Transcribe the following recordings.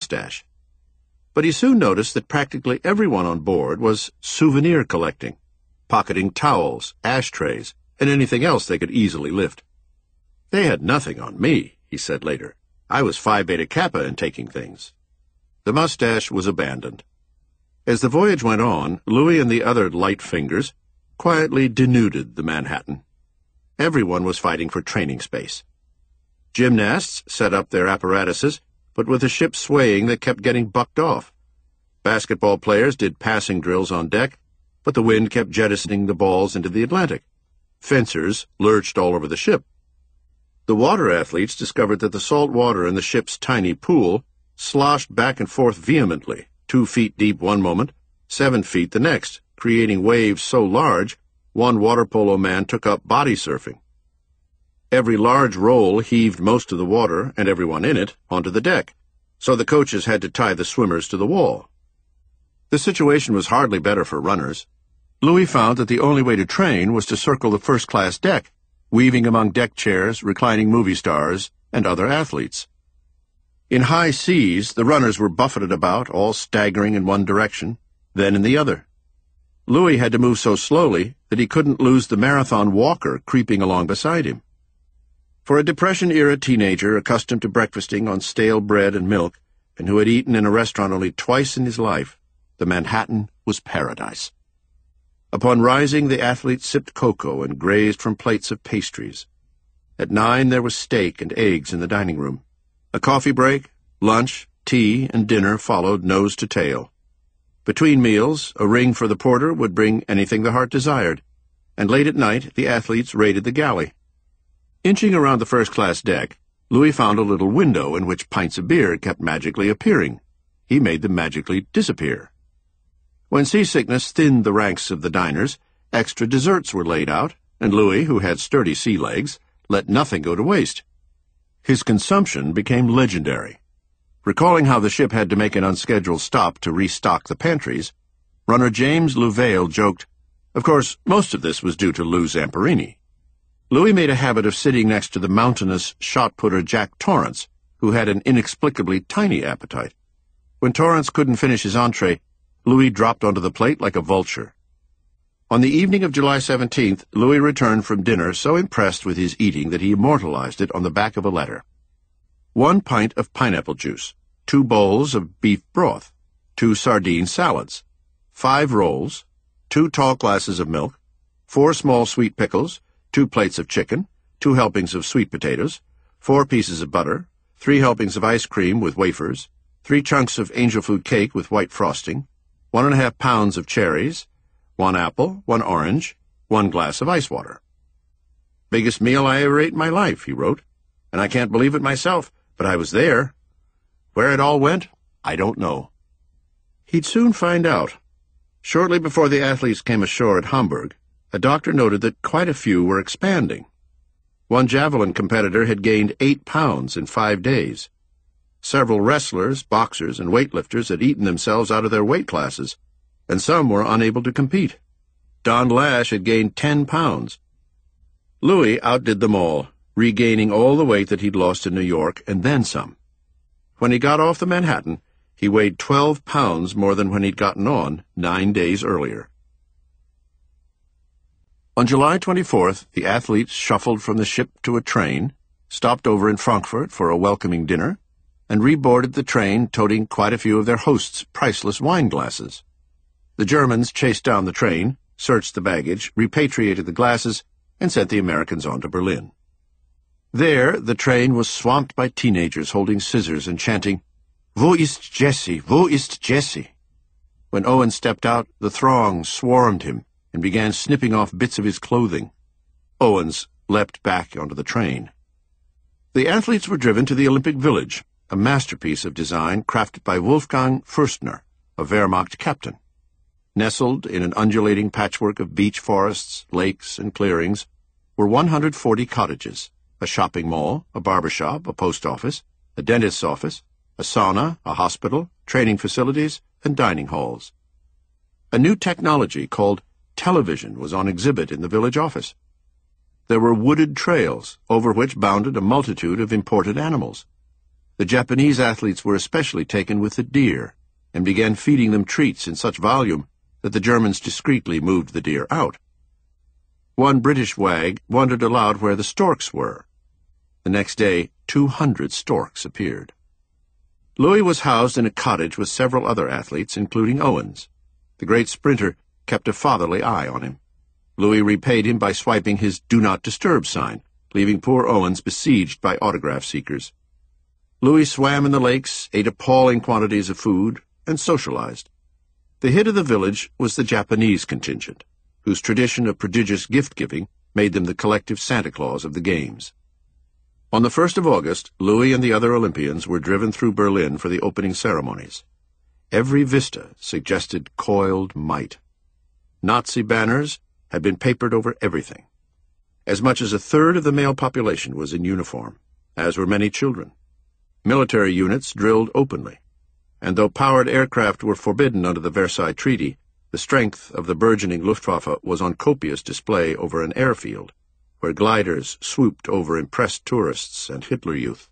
mustache. But he soon noticed that practically everyone on board was souvenir collecting, pocketing towels, ashtrays, and anything else they could easily lift. "They had nothing on me," he said later. "I was Phi Beta Kappa in taking things." The mustache was abandoned. As the voyage went on, Louis and the other light fingers quietly denuded the Manhattan. Everyone was fighting for training space. Gymnasts set up their apparatuses, but with the ship swaying, they kept getting bucked off. Basketball players did passing drills on deck, but the wind kept jettisoning the balls into the Atlantic. Fencers lurched all over the ship. The water athletes discovered that the salt water in the ship's tiny pool sloshed back and forth vehemently, 2 feet deep one moment, 7 feet the next, creating waves so large one water polo man took up body surfing. Every large roll heaved most of the water, and everyone in it, onto the deck, so the coaches had to tie the swimmers to the wall. The situation was hardly better for runners. Louis found that the only way to train was to circle the first-class deck, weaving among deck chairs, reclining movie stars, and other athletes. In high seas, the runners were buffeted about, all staggering in one direction, then in the other. Louis had to move so slowly that he couldn't lose the marathon walker creeping along beside him. For a Depression-era teenager accustomed to breakfasting on stale bread and milk, and who had eaten in a restaurant only twice in his life, the Manhattan was paradise. Upon rising, the athletes sipped cocoa and grazed from plates of pastries. At 9 there was steak and eggs in the dining room. A coffee break, lunch, tea, and dinner followed nose to tail. Between meals, a ring for the porter would bring anything the heart desired, and late at night the athletes raided the galley. Inching around the first-class deck, Louis found a little window in which pints of beer kept magically appearing. He made them magically disappear. When seasickness thinned the ranks of the diners, extra desserts were laid out, and Louis, who had sturdy sea legs, let nothing go to waste. His consumption became legendary. Recalling how the ship had to make an unscheduled stop to restock the pantries, runner James Louvail joked, "Of course, most of this was due to Lou Zamperini." Louis made a habit of sitting next to the mountainous shot-putter Jack Torrance, who had an inexplicably tiny appetite. When Torrance couldn't finish his entree, Louis dropped onto the plate like a vulture. On the evening of July 17th, Louis returned from dinner so impressed with his eating that he immortalized it on the back of a letter. 1 pint of pineapple juice, 2 bowls of beef broth, 2 sardine salads, 5 rolls, 2 tall glasses of milk, 4 small sweet pickles, 2 plates of chicken, 2 helpings of sweet potatoes, 4 pieces of butter, 3 helpings of ice cream with wafers, 3 chunks of angel food cake with white frosting, 1½ pounds of cherries, 1 apple, 1 orange, 1 glass of ice water. "Biggest meal I ever ate in my life," he wrote, "and I can't believe it myself, but I was there. Where it all went, I don't know." He'd soon find out. Shortly before the athletes came ashore at Hamburg, a doctor noted that quite a few were expanding. One javelin competitor had gained 8 pounds in 5 days. Several wrestlers, boxers, and weightlifters had eaten themselves out of their weight classes, and some were unable to compete. Don Lash had gained 10 pounds. Louis outdid them all, regaining all the weight that he'd lost in New York, and then some. When he got off the Manhattan, he weighed 12 pounds more than when he'd gotten on 9 days earlier. On July 24th, the athletes shuffled from the ship to a train, stopped over in Frankfurt for a welcoming dinner, and reboarded the train toting quite a few of their hosts' priceless wine glasses. The Germans chased down the train, searched the baggage, repatriated the glasses, and sent the Americans on to Berlin. There, the train was swamped by teenagers holding scissors and chanting, "Wo ist Jesse? Wo ist Jesse?" When Owen stepped out, the throng swarmed him and began snipping off bits of his clothing. Owens leapt back onto the train. The athletes were driven to the Olympic Village, a masterpiece of design crafted by Wolfgang Fürstner, a Wehrmacht captain. Nestled in an undulating patchwork of beech forests, lakes, and clearings were 140 cottages, a shopping mall, a barber shop, a post office, a dentist's office, a sauna, a hospital, training facilities, and dining halls. A new technology called television was on exhibit in the village office. There were wooded trails, over which bounded a multitude of imported animals. The Japanese athletes were especially taken with the deer and began feeding them treats in such volume that the Germans discreetly moved the deer out. One British wag wondered aloud where the storks were. The next day, 200 storks appeared. Louis was housed in a cottage with several other athletes, including Owens. The great sprinter kept a fatherly eye on him. Louis repaid him by swiping his "Do Not Disturb" sign, leaving poor Owens besieged by autograph seekers. Louis swam in the lakes, ate appalling quantities of food, and socialized. The hit of the village was the Japanese contingent, whose tradition of prodigious gift-giving made them the collective Santa Claus of the Games. On the 1st of August, Louis and the other Olympians were driven through Berlin for the opening ceremonies. Every vista suggested coiled might. Nazi banners had been papered over everything. As much as a third of the male population was in uniform, as were many children. Military units drilled openly, and though powered aircraft were forbidden under the Versailles Treaty, the strength of the burgeoning Luftwaffe was on copious display over an airfield, where gliders swooped over impressed tourists and Hitler Youth.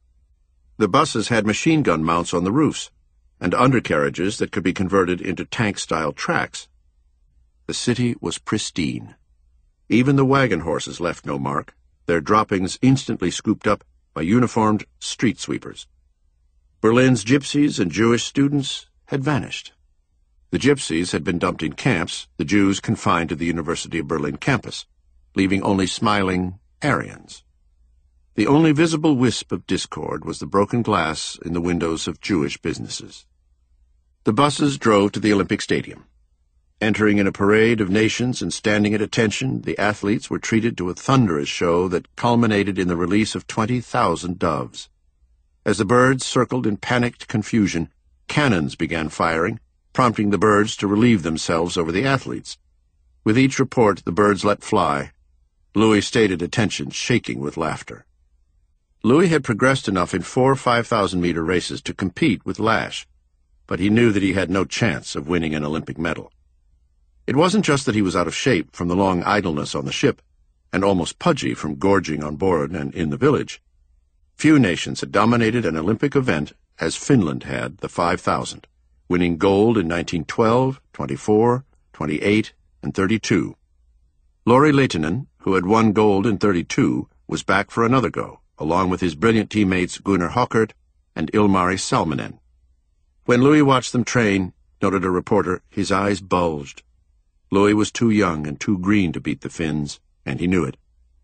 The buses had machine gun mounts on the roofs, and undercarriages that could be converted into tank-style tracks. The city was pristine. Even the wagon horses left no mark, their droppings instantly scooped up by uniformed street sweepers. Berlin's gypsies and Jewish students had vanished. The gypsies had been dumped in camps, the Jews confined to the University of Berlin campus, leaving only smiling Aryans. The only visible wisp of discord was the broken glass in the windows of Jewish businesses. The buses drove to the Olympic Stadium. Entering in a parade of nations and standing at attention, the athletes were treated to a thunderous show that culminated in the release of 20,000 doves. As the birds circled in panicked confusion, cannons began firing, prompting the birds to relieve themselves over the athletes. With each report the birds let fly, Louis stayed at attention, shaking with laughter. Louis had progressed enough in 4 5,000-meter races to compete with Lash, but he knew that he had no chance of winning an Olympic medal. It wasn't just that he was out of shape from the long idleness on the ship, and almost pudgy from gorging on board and in the village. Few nations had dominated an Olympic event as Finland had the 5,000, winning gold in 1912, 24, 28, and 32. Lauri Lehtinen, who had won gold in 32, was back for another go, along with his brilliant teammates Gunnar Hockert and Ilmari Salminen. When Louis watched them train, noted a reporter, his eyes bulged. Louis was too young and too green to beat the Finns, and he knew it.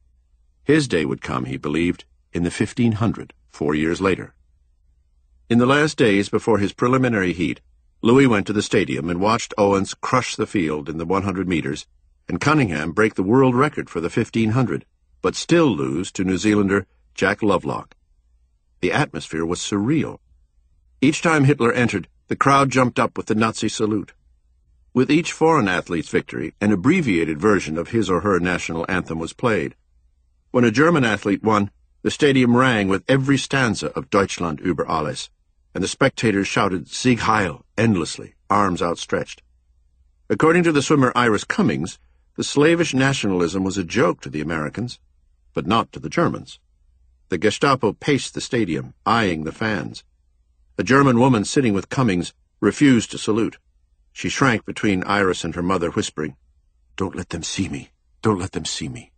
His day would come, he believed, in the 1500, 4 years later. In the last days before his preliminary heat, Louis went to the stadium and watched Owens crush the field in the 100 meters and Cunningham break the world record for the 1500, but still lose to New Zealander Jack Lovelock. The atmosphere was surreal. Each time Hitler entered, the crowd jumped up with the Nazi salute. With each foreign athlete's victory, an abbreviated version of his or her national anthem was played. When a German athlete won, the stadium rang with every stanza of Deutschland über alles, and the spectators shouted Sieg Heil endlessly, arms outstretched. According to the swimmer Iris Cummings, the slavish nationalism was a joke to the Americans, but not to the Germans. The Gestapo paced the stadium, eyeing the fans. A German woman sitting with Cummings refused to salute. She shrank between Iris and her mother, whispering, "Don't let them see me. Don't let them see me."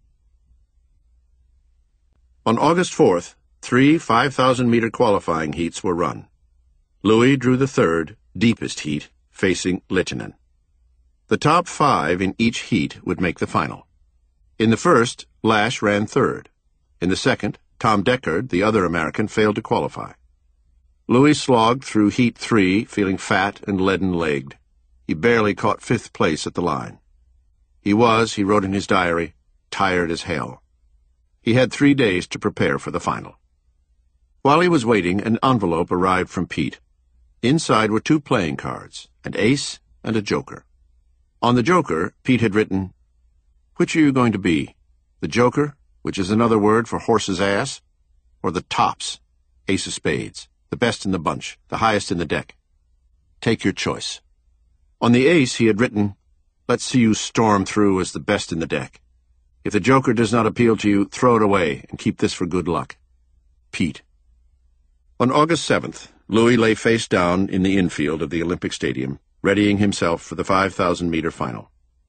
On August 4th, 3 5,000-meter qualifying heats were run. Louis drew the third, deepest heat, facing Lehtinen. The top 5 in each heat would make the final. In the first, Lash ran third. In the second, Tom Deckard, the other American, failed to qualify. Louis slogged through Heat 3, feeling fat and leaden-legged. He barely caught 5th place at the line. He was, he wrote in his diary, tired as hell. He had 3 days to prepare for the final. While he was waiting, an envelope arrived from Pete. Inside were 2 playing cards, an ace and a joker. On the joker, Pete had written, "Which are you going to be? The joker, which is another word for horse's ass, or the tops, ace of spades, the best in the bunch, the highest in the deck? Take your choice." On the ace he had written, "Let's see you storm through as the best in the deck. If the joker does not appeal to you, throw it away and keep this for good luck. Pete." On August 7th, Louis lay face down in the infield of the Olympic Stadium, readying himself for the 5,000-meter final.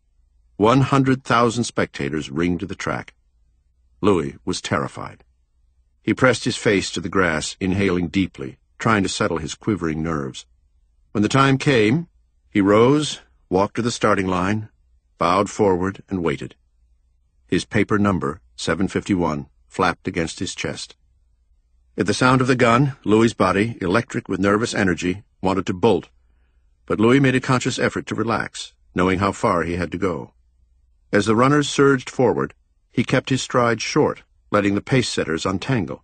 100,000 spectators ringed the track. Louis was terrified. He pressed his face to the grass, inhaling deeply, trying to settle his quivering nerves. When the time came, he rose, walked to the starting line, bowed forward, and waited. His paper number, 751, flapped against his chest. At the sound of the gun, Louis's body, electric with nervous energy, wanted to bolt, but Louis made a conscious effort to relax, knowing how far he had to go. As the runners surged forward, he kept his stride short, letting the pace-setters untangle.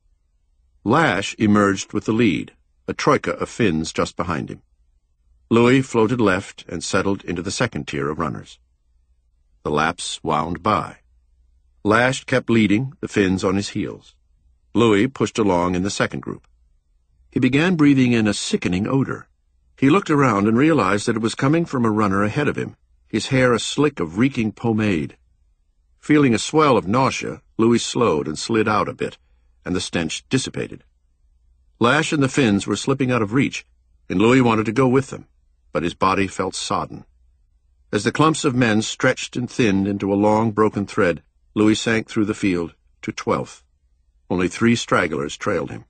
Lash emerged with the lead, a troika of Finns just behind him. Louis floated left and settled into the second tier of runners. The laps wound by. Lash kept leading, the Finns on his heels. Louis pushed along in the second group. He began breathing in a sickening odor. He looked around and realized that it was coming from a runner ahead of him, his hair a slick of reeking pomade. Feeling a swell of nausea, Louis slowed and slid out a bit, and the stench dissipated. Lash and the Finns were slipping out of reach, and Louis wanted to go with them, but his body felt sodden. As the clumps of men stretched and thinned into a long, broken thread, Louis sank through the field to 12th. Only 3 stragglers trailed him.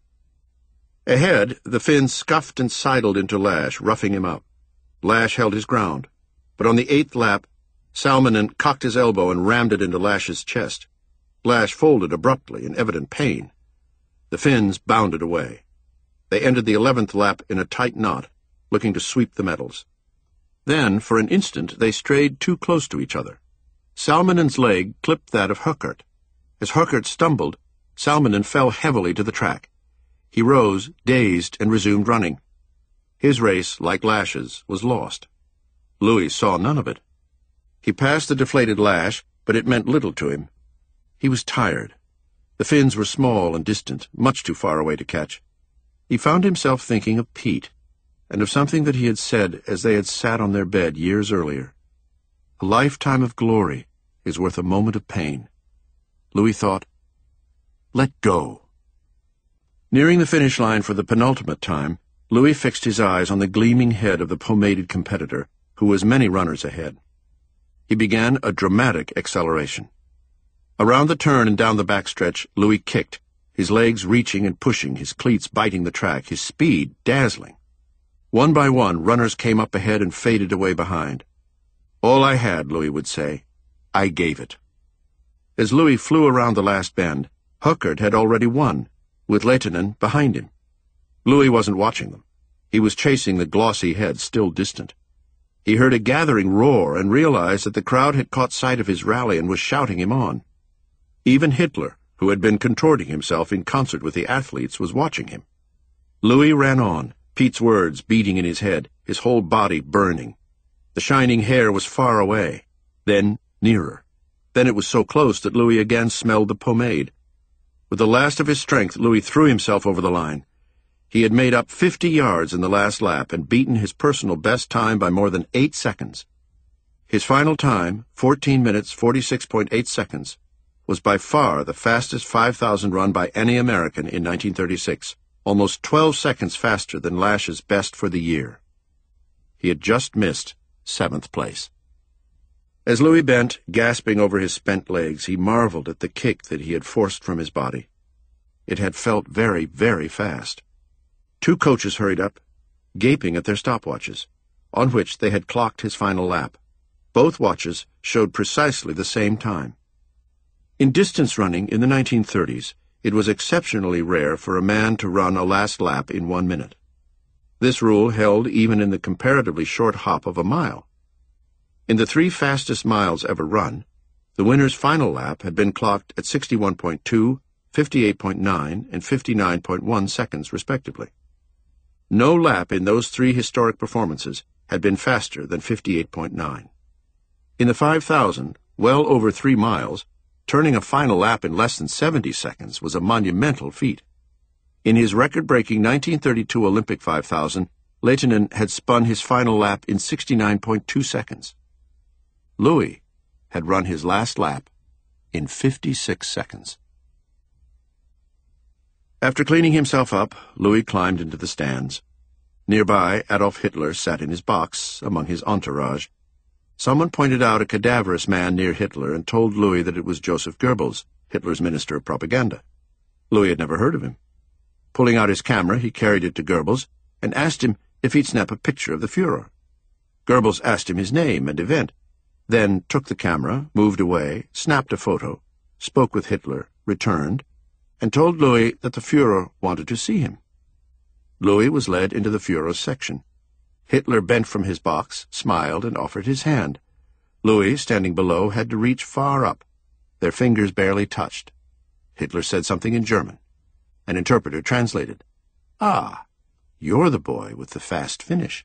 Ahead, the Finns scuffed and sidled into Lash, roughing him up. Lash held his ground, but on the 8th lap, Salminen cocked his elbow and rammed it into Lash's chest. Lash folded abruptly in evident pain. The Finns bounded away. They ended the 11th lap in a tight knot, looking to sweep the medals. Then, for an instant, they strayed too close to each other. Salminen's leg clipped that of Höckert. As Höckert stumbled, Salminen fell heavily to the track. He rose, dazed, and resumed running. His race, like Lash's, was lost. Louis saw none of it. He passed the deflated Lash, but it meant little to him. He was tired. The Finns were small and distant, much too far away to catch. He found himself thinking of Pete, and of something that he had said as they had sat on their bed years earlier. A lifetime of glory is worth a moment of pain. Louis thought, let go. Nearing the finish line for the penultimate time, Louis fixed his eyes on the gleaming head of the pomaded competitor, who was many runners ahead. He began a dramatic acceleration. Around the turn and down the backstretch, Louis kicked, his legs reaching and pushing, his cleats biting the track, his speed dazzling. One by one, runners came up ahead and faded away behind. All I had, Louis would say, I gave it. As Louis flew around the last bend, Höckert had already won, with Lehtinen behind him. Louis wasn't watching them. He was chasing the glossy head still distant. He heard a gathering roar and realized that the crowd had caught sight of his rally and was shouting him on. Even Hitler, who had been contorting himself in concert with the athletes, was watching him. Louis ran on, Pete's words beating in his head, his whole body burning. The shining hair was far away, then nearer. Then it was so close that Louis again smelled the pomade. With the last of his strength, Louis threw himself over the line. He had made up 50 yards in the last lap and beaten his personal best time by more than 8 seconds. His final time, 14 minutes 46.8 seconds, was by far the fastest 5,000 run by any American in 1936, almost 12 seconds faster than Lash's best for the year. He had just missed 7th place. As Louis bent, gasping over his spent legs, he marveled at the kick that he had forced from his body. It had felt very, very fast. 2 coaches hurried up, gaping at their stopwatches, on which they had clocked his final lap. Both watches showed precisely the same time. In distance running in the 1930s, it was exceptionally rare for a man to run a last lap in 1 minute. This rule held even in the comparatively short hop of a mile. In the 3 fastest miles ever run, the winner's final lap had been clocked at 61.2, 58.9, and 59.1 seconds, respectively. No lap in those 3 historic performances had been faster than 58.9. In the 5,000, well over 3 miles, turning a final lap in less than 70 seconds was a monumental feat. In his record-breaking 1932 Olympic 5,000, Lehtinen had spun his final lap in 69.2 seconds. Louis had run his last lap in 56 seconds. After cleaning himself up, Louis climbed into the stands. Nearby, Adolf Hitler sat in his box, among his entourage. Someone pointed out a cadaverous man near Hitler and told Louis that it was Joseph Goebbels, Hitler's minister of propaganda. Louis had never heard of him. Pulling out his camera, he carried it to Goebbels and asked him if he'd snap a picture of the Führer. Goebbels asked him his name and event, then took the camera, moved away, snapped a photo, spoke with Hitler, returned, and told Louis that the Führer wanted to see him. Louis was led into the Führer's section. Hitler bent from his box, smiled, and offered his hand. Louis, standing below, had to reach far up. Their fingers barely touched. Hitler said something in German. An interpreter translated. "Ah, you're the boy with the fast finish."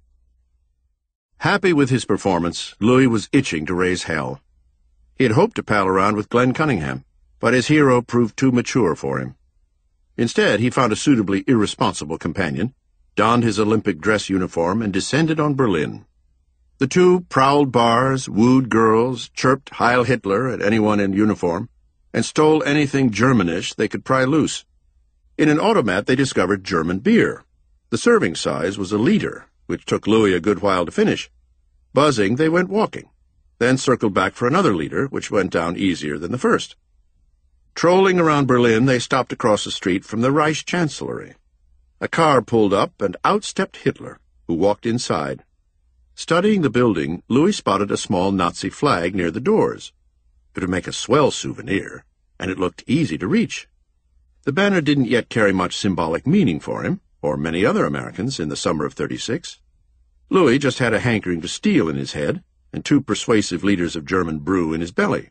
Happy with his performance, Louis was itching to raise hell. He had hoped to pal around with Glenn Cunningham, but his hero proved too mature for him. Instead, he found a suitably irresponsible companion, donned his Olympic dress uniform, and descended on Berlin. The two prowled bars, wooed girls, chirped Heil Hitler at anyone in uniform, and stole anything Germanish they could pry loose. In an automat, they discovered German beer. The serving size was a liter, which took Louis a good while to finish. Buzzing, they went walking, then circled back for another liter, which went down easier than the first. Trolling around Berlin, they stopped across the street from the Reich Chancellery. A car pulled up, and out stepped Hitler, who walked inside. Studying the building, Louis spotted a small Nazi flag near the doors. It would make a swell souvenir, and it looked easy to reach. The banner didn't yet carry much symbolic meaning for him, or many other Americans in the summer of '36. Louis just had a hankering to steal in his head, and 2 persuasive liters of German brew in his belly.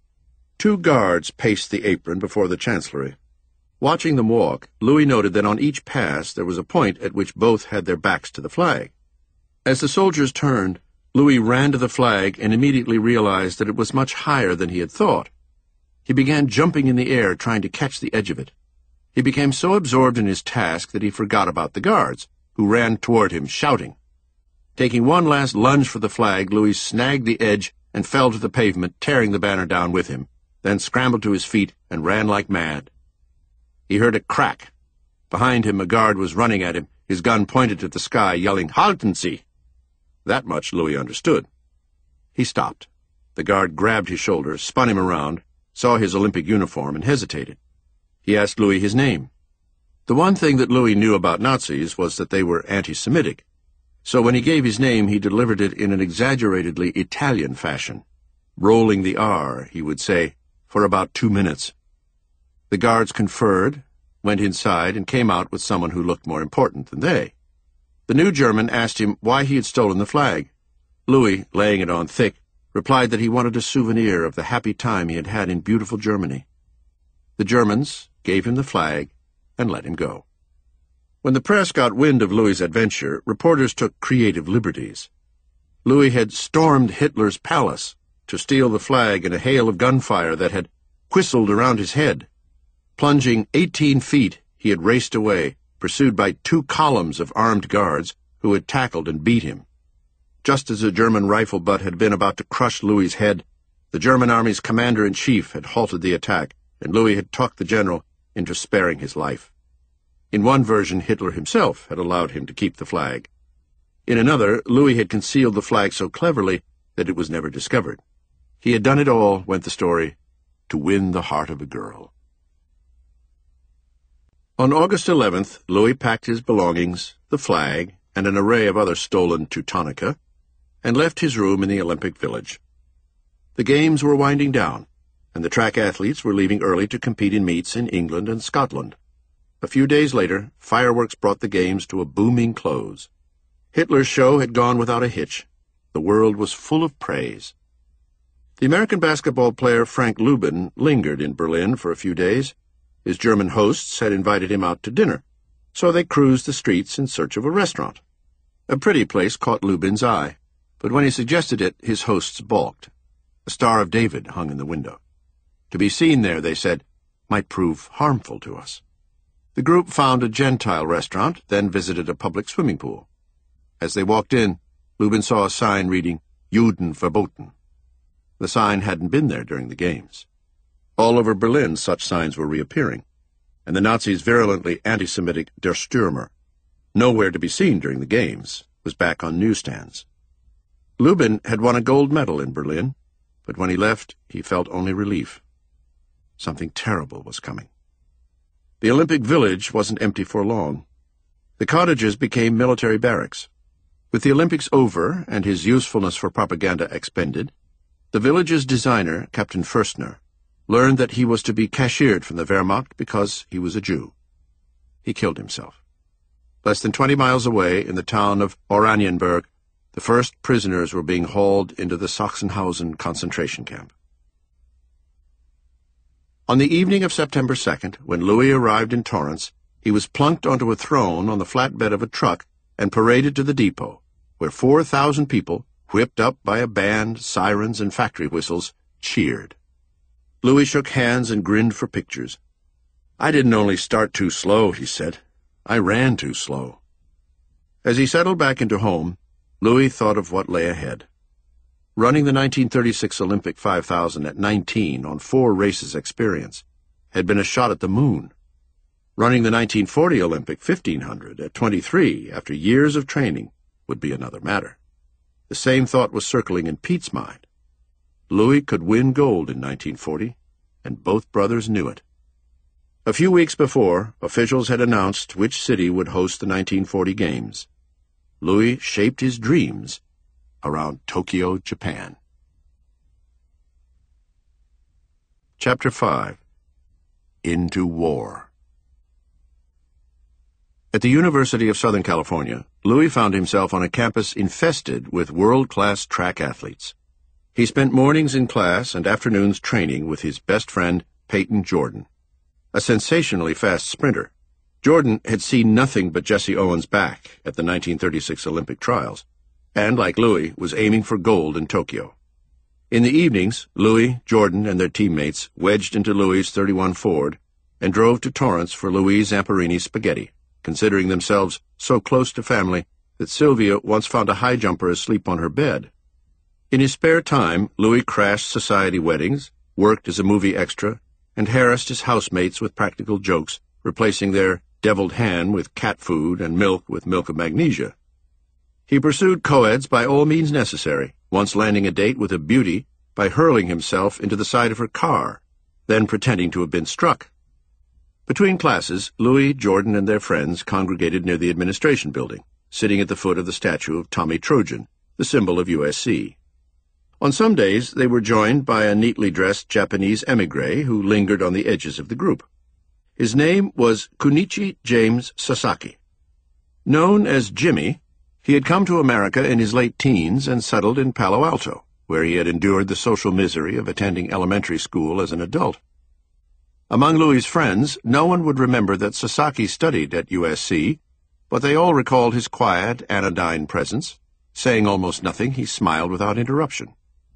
2 guards paced the apron before the Chancellery. Watching them walk, Louis noted that on each pass there was a point at which both had their backs to the flag. As the soldiers turned, Louis ran to the flag and immediately realized that it was much higher than he had thought. He began jumping in the air, trying to catch the edge of it. He became so absorbed in his task that he forgot about the guards, who ran toward him, shouting. Taking one last lunge for the flag, Louis snagged the edge and fell to the pavement, tearing the banner down with him, then scrambled to his feet and ran like mad. He heard a crack. Behind him, a guard was running at him, his gun pointed at the sky, yelling, "Halten Sie!" That much Louis understood. He stopped. The guard grabbed his shoulder, spun him around, saw his Olympic uniform, and hesitated. He asked Louis his name. The one thing that Louis knew about Nazis was that they were anti-Semitic, so when he gave his name, he delivered it in an exaggeratedly Italian fashion. Rolling the R, he would say, for about 2 minutes. The guards conferred, went inside, and came out with someone who looked more important than they. The new German asked him why he had stolen the flag. Louis, laying it on thick, replied that he wanted a souvenir of the happy time he had had in beautiful Germany. The Germans gave him the flag and let him go. When the press got wind of Louis's adventure, reporters took creative liberties. Louis had stormed Hitler's palace to steal the flag in a hail of gunfire that had whistled around his head. Plunging 18 feet, he had raced away, pursued by 2 columns of armed guards who had tackled and beat him. Just as a German rifle butt had been about to crush Louis's head, the German army's commander-in-chief had halted the attack, and Louis had talked the general into sparing his life. In one version, Hitler himself had allowed him to keep the flag. In another, Louis had concealed the flag so cleverly that it was never discovered. He had done it all, went the story, to win the heart of a girl. On August 11th, Louis packed his belongings, the flag, and an array of other stolen Teutonica, and left his room in the Olympic Village. The games were winding down, and the track athletes were leaving early to compete in meets in England and Scotland. A few days later, fireworks brought the games to a booming close. Hitler's show had gone without a hitch. The world was full of praise. The American basketball player Frank Lubin lingered in Berlin for a few days. His German hosts had invited him out to dinner, so they cruised the streets in search of a restaurant. A pretty place caught Lubin's eye, but when he suggested it, his hosts balked. A Star of David hung in the window. To be seen there, they said, might prove harmful to us. The group found a Gentile restaurant, then visited a public swimming pool. As they walked in, Lubin saw a sign reading, Juden verboten. The sign hadn't been there during the games. All over Berlin, such signs were reappearing. and the Nazis' virulently anti-Semitic Der Stürmer, nowhere to be seen during the games, was back on newsstands. Lubin had won a gold medal in Berlin, but when he left, he felt only relief. Something terrible was coming. The Olympic Village wasn't empty for long. The cottages became military barracks. With the Olympics over and his usefulness for propaganda expended, the village's designer, Captain Fürstner, learned that he was to be cashiered from the Wehrmacht because he was a Jew. He killed himself. Less than 20 miles away, in the town of Oranienburg, the first prisoners were being hauled into the Sachsenhausen concentration camp. On the evening of September 2nd, when Louis arrived in Torrance, he was plunked onto a throne on the flatbed of a truck and paraded to the depot, where 4,000 people, whipped up by a band, sirens, and factory whistles, cheered. Louis shook hands and grinned for pictures. "I didn't only start too slow," he said. "I ran too slow." As he settled back into home, Louis thought of what lay ahead. Running the 1936 Olympic 5,000 at 19 on 4 races experience had been a shot at the moon. Running the 1940 Olympic 1500 at 23 after years of training would be another matter. The same thought was circling in Pete's mind. Louis could win gold in 1940, and both brothers knew it. A few weeks before, officials had announced which city would host the 1940 Games. Louis shaped his dreams around Tokyo, Japan. Chapter 5. Into War. At the University of Southern California, Louis found himself on a campus infested with world-class track athletes. He spent mornings in class and afternoons training with his best friend, Peyton Jordan, a sensationally fast sprinter. Jordan had seen nothing but Jesse Owens' back at the 1936 Olympic trials, and, like Louis, was aiming for gold in Tokyo. In the evenings, Louis, Jordan, and their teammates wedged into Louis' 31 Ford and drove to Torrance for Louis Zamperini's spaghetti, considering themselves so close to family that Sylvia once found a high jumper asleep on her bed. In his spare time, Louis crashed society weddings, worked as a movie extra, and harassed his housemates with practical jokes, replacing their deviled ham with cat food and milk with milk of magnesia. He pursued co-eds by all means necessary, once landing a date with a beauty by hurling himself into the side of her car, then pretending to have been struck. Between classes, Louis, Jordan, and their friends congregated near the administration building, sitting at the foot of the statue of Tommy Trojan, the symbol of USC. On some days, they were joined by a neatly dressed Japanese émigré who lingered on the edges of the group. His name was Kunichi James Sasaki. Known as Jimmy, he had come to America in his late teens and settled in Palo Alto, where he had endured the social misery of attending elementary school as an adult. Among Louis's friends, no one would remember that Sasaki studied at USC, but they all recalled his quiet, anodyne presence. Saying almost nothing, he smiled without interruption.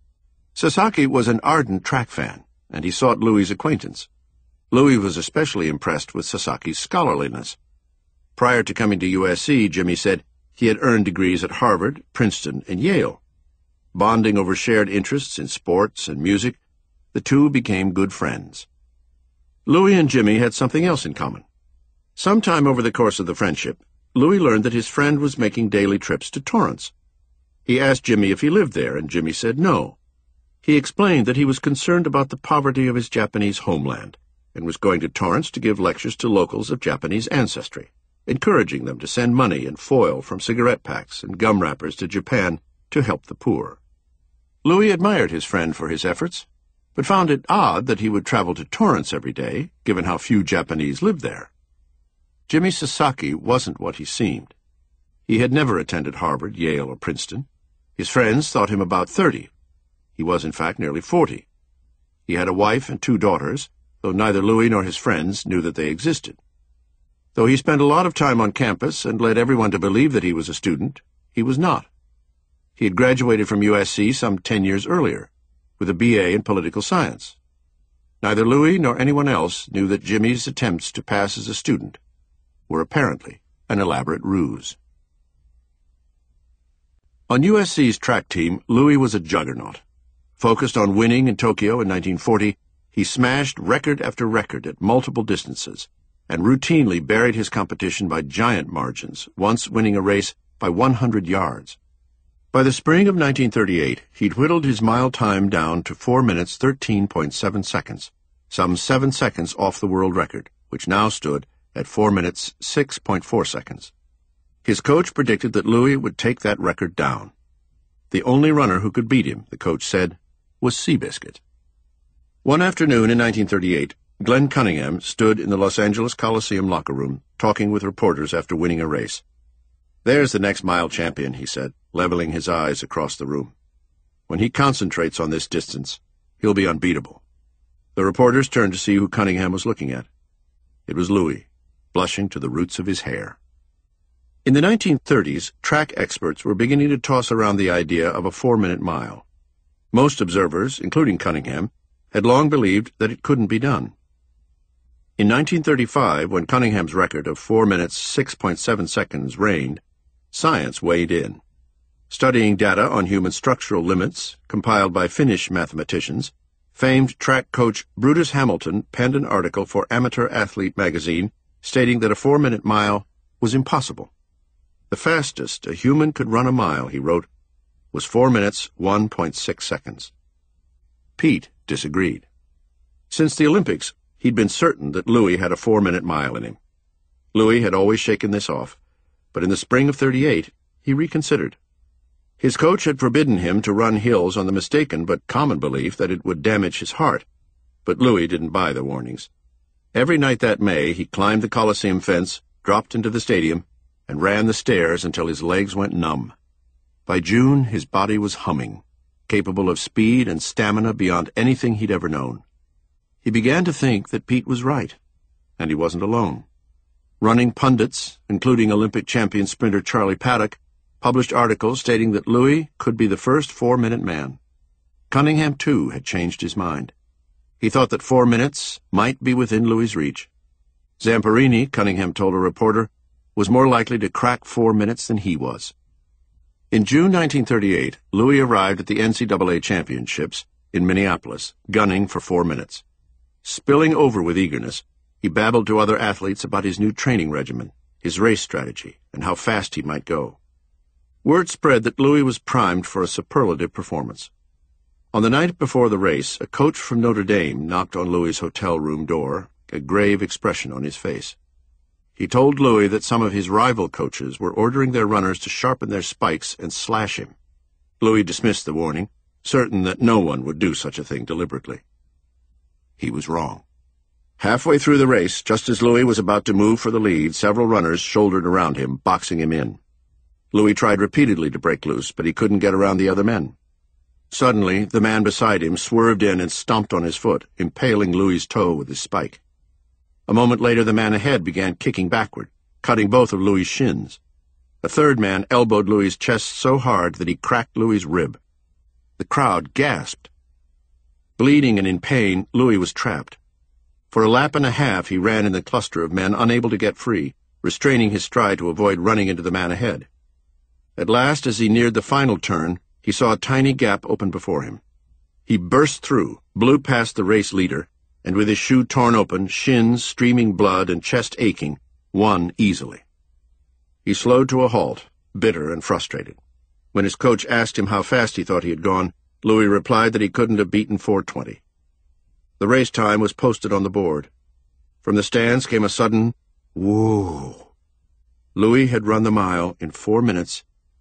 Sasaki was an ardent track fan, and he sought Louis's acquaintance. Louis was especially impressed with Sasaki's scholarliness. Prior to coming to USC, Jimmy said he had earned degrees at Harvard, Princeton, and Yale. Bonding over shared interests in sports and music, the two became good friends. Louis and Jimmy had something else in common. Sometime over the course of the friendship, Louis learned that his friend was making daily trips to Torrance. He asked Jimmy if he lived there, and Jimmy said no. He explained that he was concerned about the poverty of his Japanese homeland, and was going to Torrance to give lectures to locals of Japanese ancestry, encouraging them to send money and foil from cigarette packs and gum wrappers to Japan to help the poor. Louis admired his friend for his efforts, but found it odd that he would travel to Torrance every day, given how few Japanese lived there. Jimmy Sasaki wasn't what he seemed. He had never attended Harvard, Yale, or Princeton. His friends thought him about 30. He was, in fact, nearly 40. He had a wife and 2 daughters, though neither Louis nor his friends knew that they existed. Though he spent a lot of time on campus and led everyone to believe that he was a student, he was not. He had graduated from USC some 10 years earlier, with a BA in political science. Neither Louis nor anyone else knew that Jimmy's attempts to pass as a student were apparently an elaborate ruse. On USC's track team, Louis was a juggernaut. Focused on winning in Tokyo in 1940, he smashed record after record at multiple distances, and routinely buried his competition by giant margins, once winning a race by 100 yards. By the spring of 1938, he'd whittled his mile time down to 4 minutes 13.7 seconds, some 7 seconds off the world record, which now stood at 4 minutes 6.4 seconds. His coach predicted that Louis would take that record down. The only runner who could beat him, the coach said, was Seabiscuit. One afternoon in 1938, Glenn Cunningham stood in the Los Angeles Coliseum locker room, talking with reporters after winning a race. "There's the next mile champion," he said, leveling his eyes across the room. "When he concentrates on this distance, he'll be unbeatable." The reporters turned to see who Cunningham was looking at. It was Louis, blushing to the roots of his hair. In the 1930s, track experts were beginning to toss around the idea of a 4-minute mile. Most observers, including Cunningham, had long believed that it couldn't be done. In 1935, when Cunningham's record of 4 minutes 6.7 seconds reigned, science weighed in. Studying data on human structural limits, compiled by Finnish mathematicians, famed track coach Brutus Hamilton penned an article for Amateur Athlete magazine stating that a 4-minute mile was impossible. The fastest a human could run a mile, he wrote, was 4 minutes 1.6 seconds. Pete disagreed. Since the Olympics, he'd been certain that Louis had a 4-minute mile in him. Louis had always shaken this off, but in the spring of '38, he reconsidered. His coach had forbidden him to run hills on the mistaken but common belief that it would damage his heart, but Louis didn't buy the warnings. Every night that May, he climbed the Coliseum fence, dropped into the stadium, and ran the stairs until his legs went numb. By June, his body was humming, capable of speed and stamina beyond anything he'd ever known. He began to think that Pete was right, and he wasn't alone. Running pundits, including Olympic champion sprinter Charlie Paddock, published articles stating that Louis could be the first 4-minute man. Cunningham, too, had changed his mind. He thought that 4 minutes might be within Louis's reach. Zamparini, Cunningham told a reporter, was more likely to crack 4 minutes than he was. In June 1938, Louis arrived at the NCAA Championships in Minneapolis, gunning for 4 minutes. Spilling over with eagerness, he babbled to other athletes about his new training regimen, his race strategy, and how fast he might go. Word spread that Louis was primed for a superlative performance. On the night before the race, a coach from Notre Dame knocked on Louis's hotel room door, a grave expression on his face. He told Louis that some of his rival coaches were ordering their runners to sharpen their spikes and slash him. Louis dismissed the warning, certain that no one would do such a thing deliberately. He was wrong. Halfway through the race, just as Louis was about to move for the lead, several runners shouldered around him, boxing him in. Louis tried repeatedly to break loose, but he couldn't get around the other men. Suddenly, the man beside him swerved in and stomped on his foot, impaling Louis's toe with his spike. A moment later, the man ahead began kicking backward, cutting both of Louis's shins. A third man elbowed Louis's chest so hard that he cracked Louis's rib. The crowd gasped. Bleeding and in pain, Louis was trapped. For a lap and a half, he ran in the cluster of men, unable to get free, restraining his stride to avoid running into the man ahead. At last, as he neared the final turn, he saw a tiny gap open before him. He burst through, blew past the race leader, and with his shoe torn open, shins streaming blood and chest aching, won easily. He slowed to a halt, bitter and frustrated. When his coach asked him how fast he thought he had gone, Louis replied that he couldn't have beaten 4:20. The race time was posted on the board. From the stands came a sudden, whoa. Louis had run the mile in 4 minutes,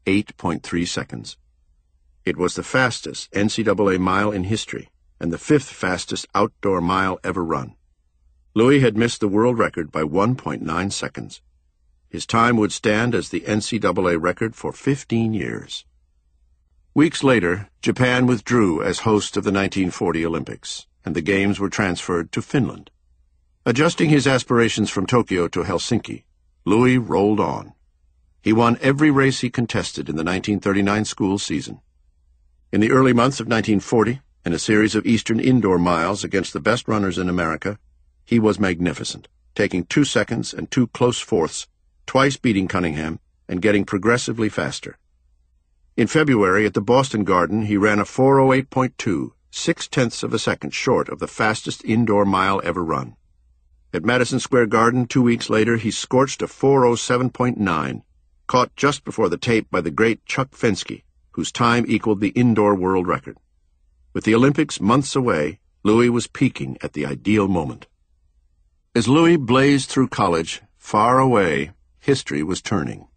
8.3 seconds. It was the fastest NCAA mile in history, and the 5th fastest outdoor mile ever run. Louis had missed the world record by 1.9 seconds. His time would stand as the NCAA record for 15 years. Weeks later, Japan withdrew as host of the 1940 Olympics, and the Games were transferred to Finland. Adjusting his aspirations from Tokyo to Helsinki, Louis rolled on. He won every race he contested in the 1939 school season. In the early months of 1940, in a series of Eastern indoor miles against the best runners in America, he was magnificent, taking 2 seconds and 2 close fourths, twice beating Cunningham and getting progressively faster. In February at the Boston Garden, he ran a 4:08.2, 0.6 of a second short of the fastest indoor mile ever run. At Madison Square Garden 2 weeks later, he scorched a 4:07.9, caught just before the tape by the great Chuck Fensky, whose time equaled the indoor world record. With the Olympics months away, Louis was peaking at the ideal moment. As Louis blazed through college, far away, history was turning.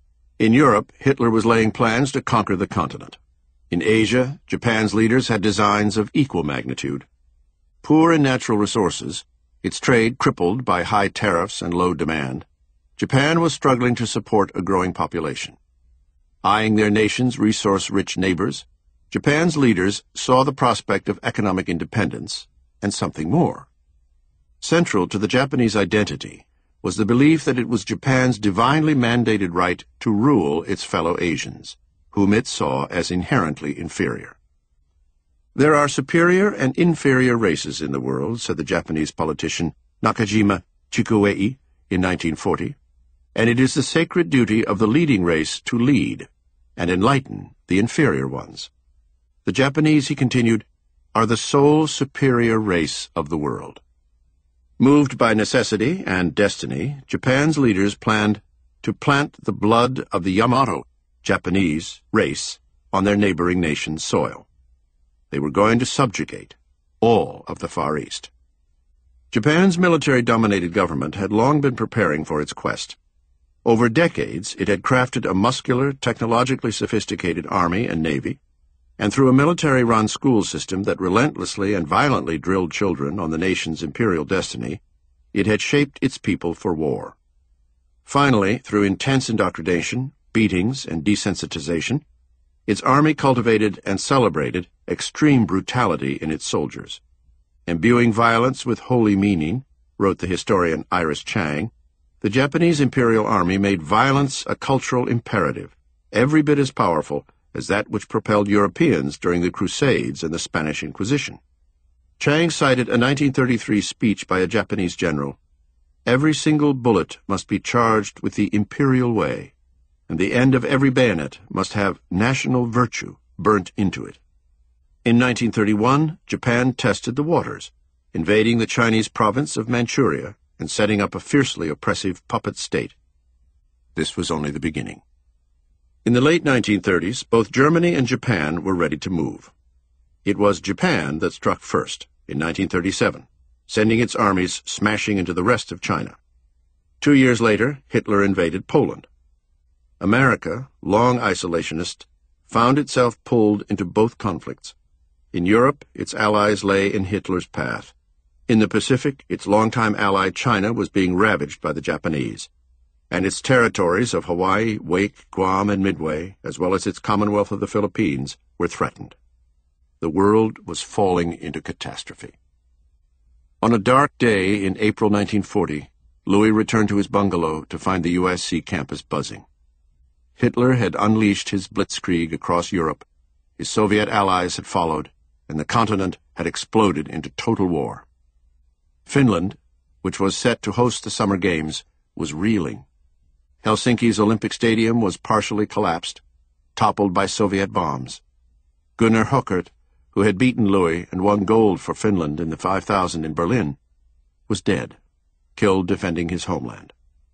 In Europe, Hitler was laying plans to conquer the continent. In Asia, Japan's leaders had designs of equal magnitude. Poor in natural resources, its trade crippled by high tariffs and low demand, Japan was struggling to support a growing population. Eyeing their nation's resource-rich neighbors, Japan's leaders saw the prospect of economic independence and something more. Central to the Japanese identity was the belief that it was Japan's divinely mandated right to rule its fellow Asians, whom it saw as inherently inferior. There are superior and inferior races in the world, said the Japanese politician Nakajima Chikuei in 1940, and it is the sacred duty of the leading race to lead and enlighten the inferior ones. The Japanese, he continued, are the sole superior race of the world. Moved by necessity and destiny, Japan's leaders planned to plant the blood of the Yamato, Japanese, race on their neighboring nation's soil. They were going to subjugate all of the Far East. Japan's military-dominated government had long been preparing for its quest. Over decades, it had crafted a muscular, technologically sophisticated army and navy, and through a military-run school system that relentlessly and violently drilled children on the nation's imperial destiny, it had shaped its people for war. Finally, through intense indoctrination, beatings, and desensitization, its army cultivated and celebrated extreme brutality in its soldiers. Imbuing violence with holy meaning, wrote the historian Iris Chang, the Japanese Imperial Army made violence a cultural imperative, every bit as powerful as that which propelled Europeans during the Crusades and the Spanish Inquisition. Chang cited a 1933 speech by a Japanese general, "Every single bullet must be charged with the imperial way, and the end of every bayonet must have national virtue burnt into it." In 1931, Japan tested the waters, invading the Chinese province of Manchuria and setting up a fiercely oppressive puppet state. This was only the beginning. In the late 1930s, both Germany and Japan were ready to move. It was Japan that struck first, in 1937, sending its armies smashing into the rest of China. 2 years later, Hitler invaded Poland. America, long isolationist, found itself pulled into both conflicts. In Europe, its allies lay in Hitler's path. In the Pacific, its longtime ally China was being ravaged by the Japanese, and its territories of Hawaii, Wake, Guam, and Midway, as well as its Commonwealth of the Philippines, were threatened. The world was falling into catastrophe. On a dark day in April 1940, Louis returned to his bungalow to find the USC campus buzzing. Hitler had unleashed his blitzkrieg across Europe, his Soviet allies had followed, and the continent had exploded into total war. Finland, which was set to host the Summer Games, was reeling. Helsinki's Olympic Stadium was partially collapsed, toppled by Soviet bombs. Gunnar Hökert, who had beaten Louis and won gold for Finland in the 5,000 in Berlin, was dead, killed defending his homeland.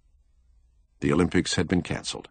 The Olympics had been cancelled.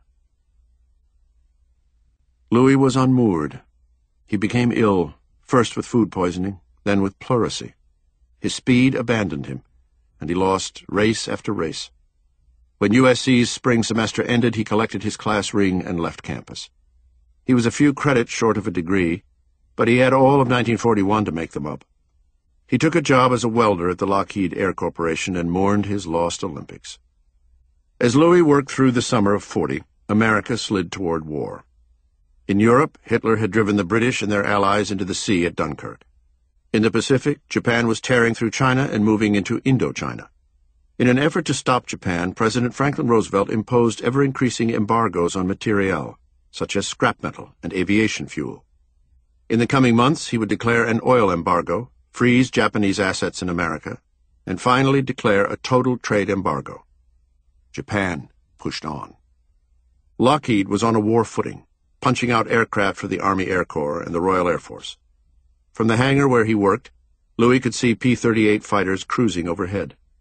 Louis was unmoored. He became ill, first with food poisoning, then with pleurisy. His speed abandoned him, and he lost race after race. When USC's spring semester ended, he collected his class ring and left campus. He was a few credits short of a degree, but he had all of 1941 to make them up. He took a job as a welder at the Lockheed Air Corporation and mourned his lost Olympics. As Louis worked through the summer of '40, America slid toward war. In Europe, Hitler had driven the British and their allies into the sea at Dunkirk. In the Pacific, Japan was tearing through China and moving into Indochina. In an effort to stop Japan, President Franklin Roosevelt imposed ever-increasing embargoes on materiel, such as scrap metal and aviation fuel. In the coming months, he would declare an oil embargo, freeze Japanese assets in America, and finally declare a total trade embargo. Japan pushed on. Lockheed was on a war footing, punching out aircraft for the Army Air Corps and the Royal Air Force. From the hangar where he worked, Louis could see P-38 fighters cruising overhead.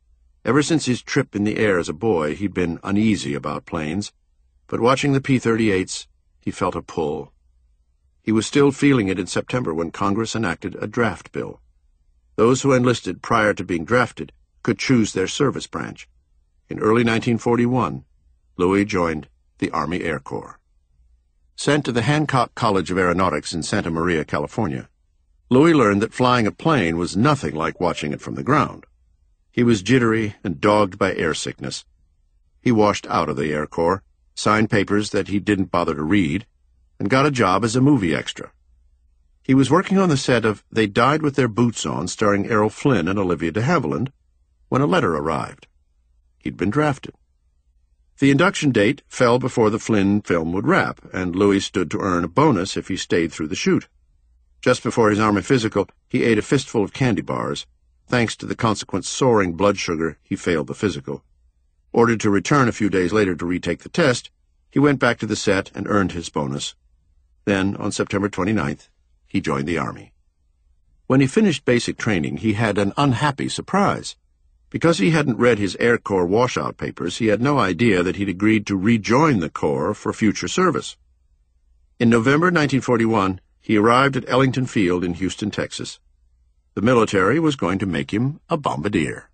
Ever since his trip in the air as a boy, he'd been uneasy about planes, but watching the P-38s, he felt a pull. He was still feeling it in September when Congress enacted a draft bill. Those who enlisted prior to being drafted could choose their service branch. In early 1941, Louis joined the Army Air Corps. Sent to the Hancock College of Aeronautics in Santa Maria, California, Louis learned that flying a plane was nothing like watching it from the ground. He was jittery and dogged by air sickness. He washed out of the Air Corps, signed papers that he didn't bother to read, and got a job as a movie extra. He was working on the set of They Died with Their Boots On, starring Errol Flynn and Olivia de Havilland, when a letter arrived. He'd been drafted. The induction date fell before the Flynn film would wrap, and Louis stood to earn a bonus if he stayed through the shoot. Just before his Army physical, he ate a fistful of candy bars. Thanks to the consequent soaring blood sugar, he failed the physical. Ordered to return a few days later to retake the test, he went back to the set and earned his bonus. Then, on September 29th, he joined the Army. When he finished basic training, he had an unhappy surprise. Because he hadn't read his Air Corps washout papers, he had no idea that he'd agreed to rejoin the Corps for future service. In November 1941, he arrived at Ellington Field in Houston, Texas. The military was going to make him a bombardier.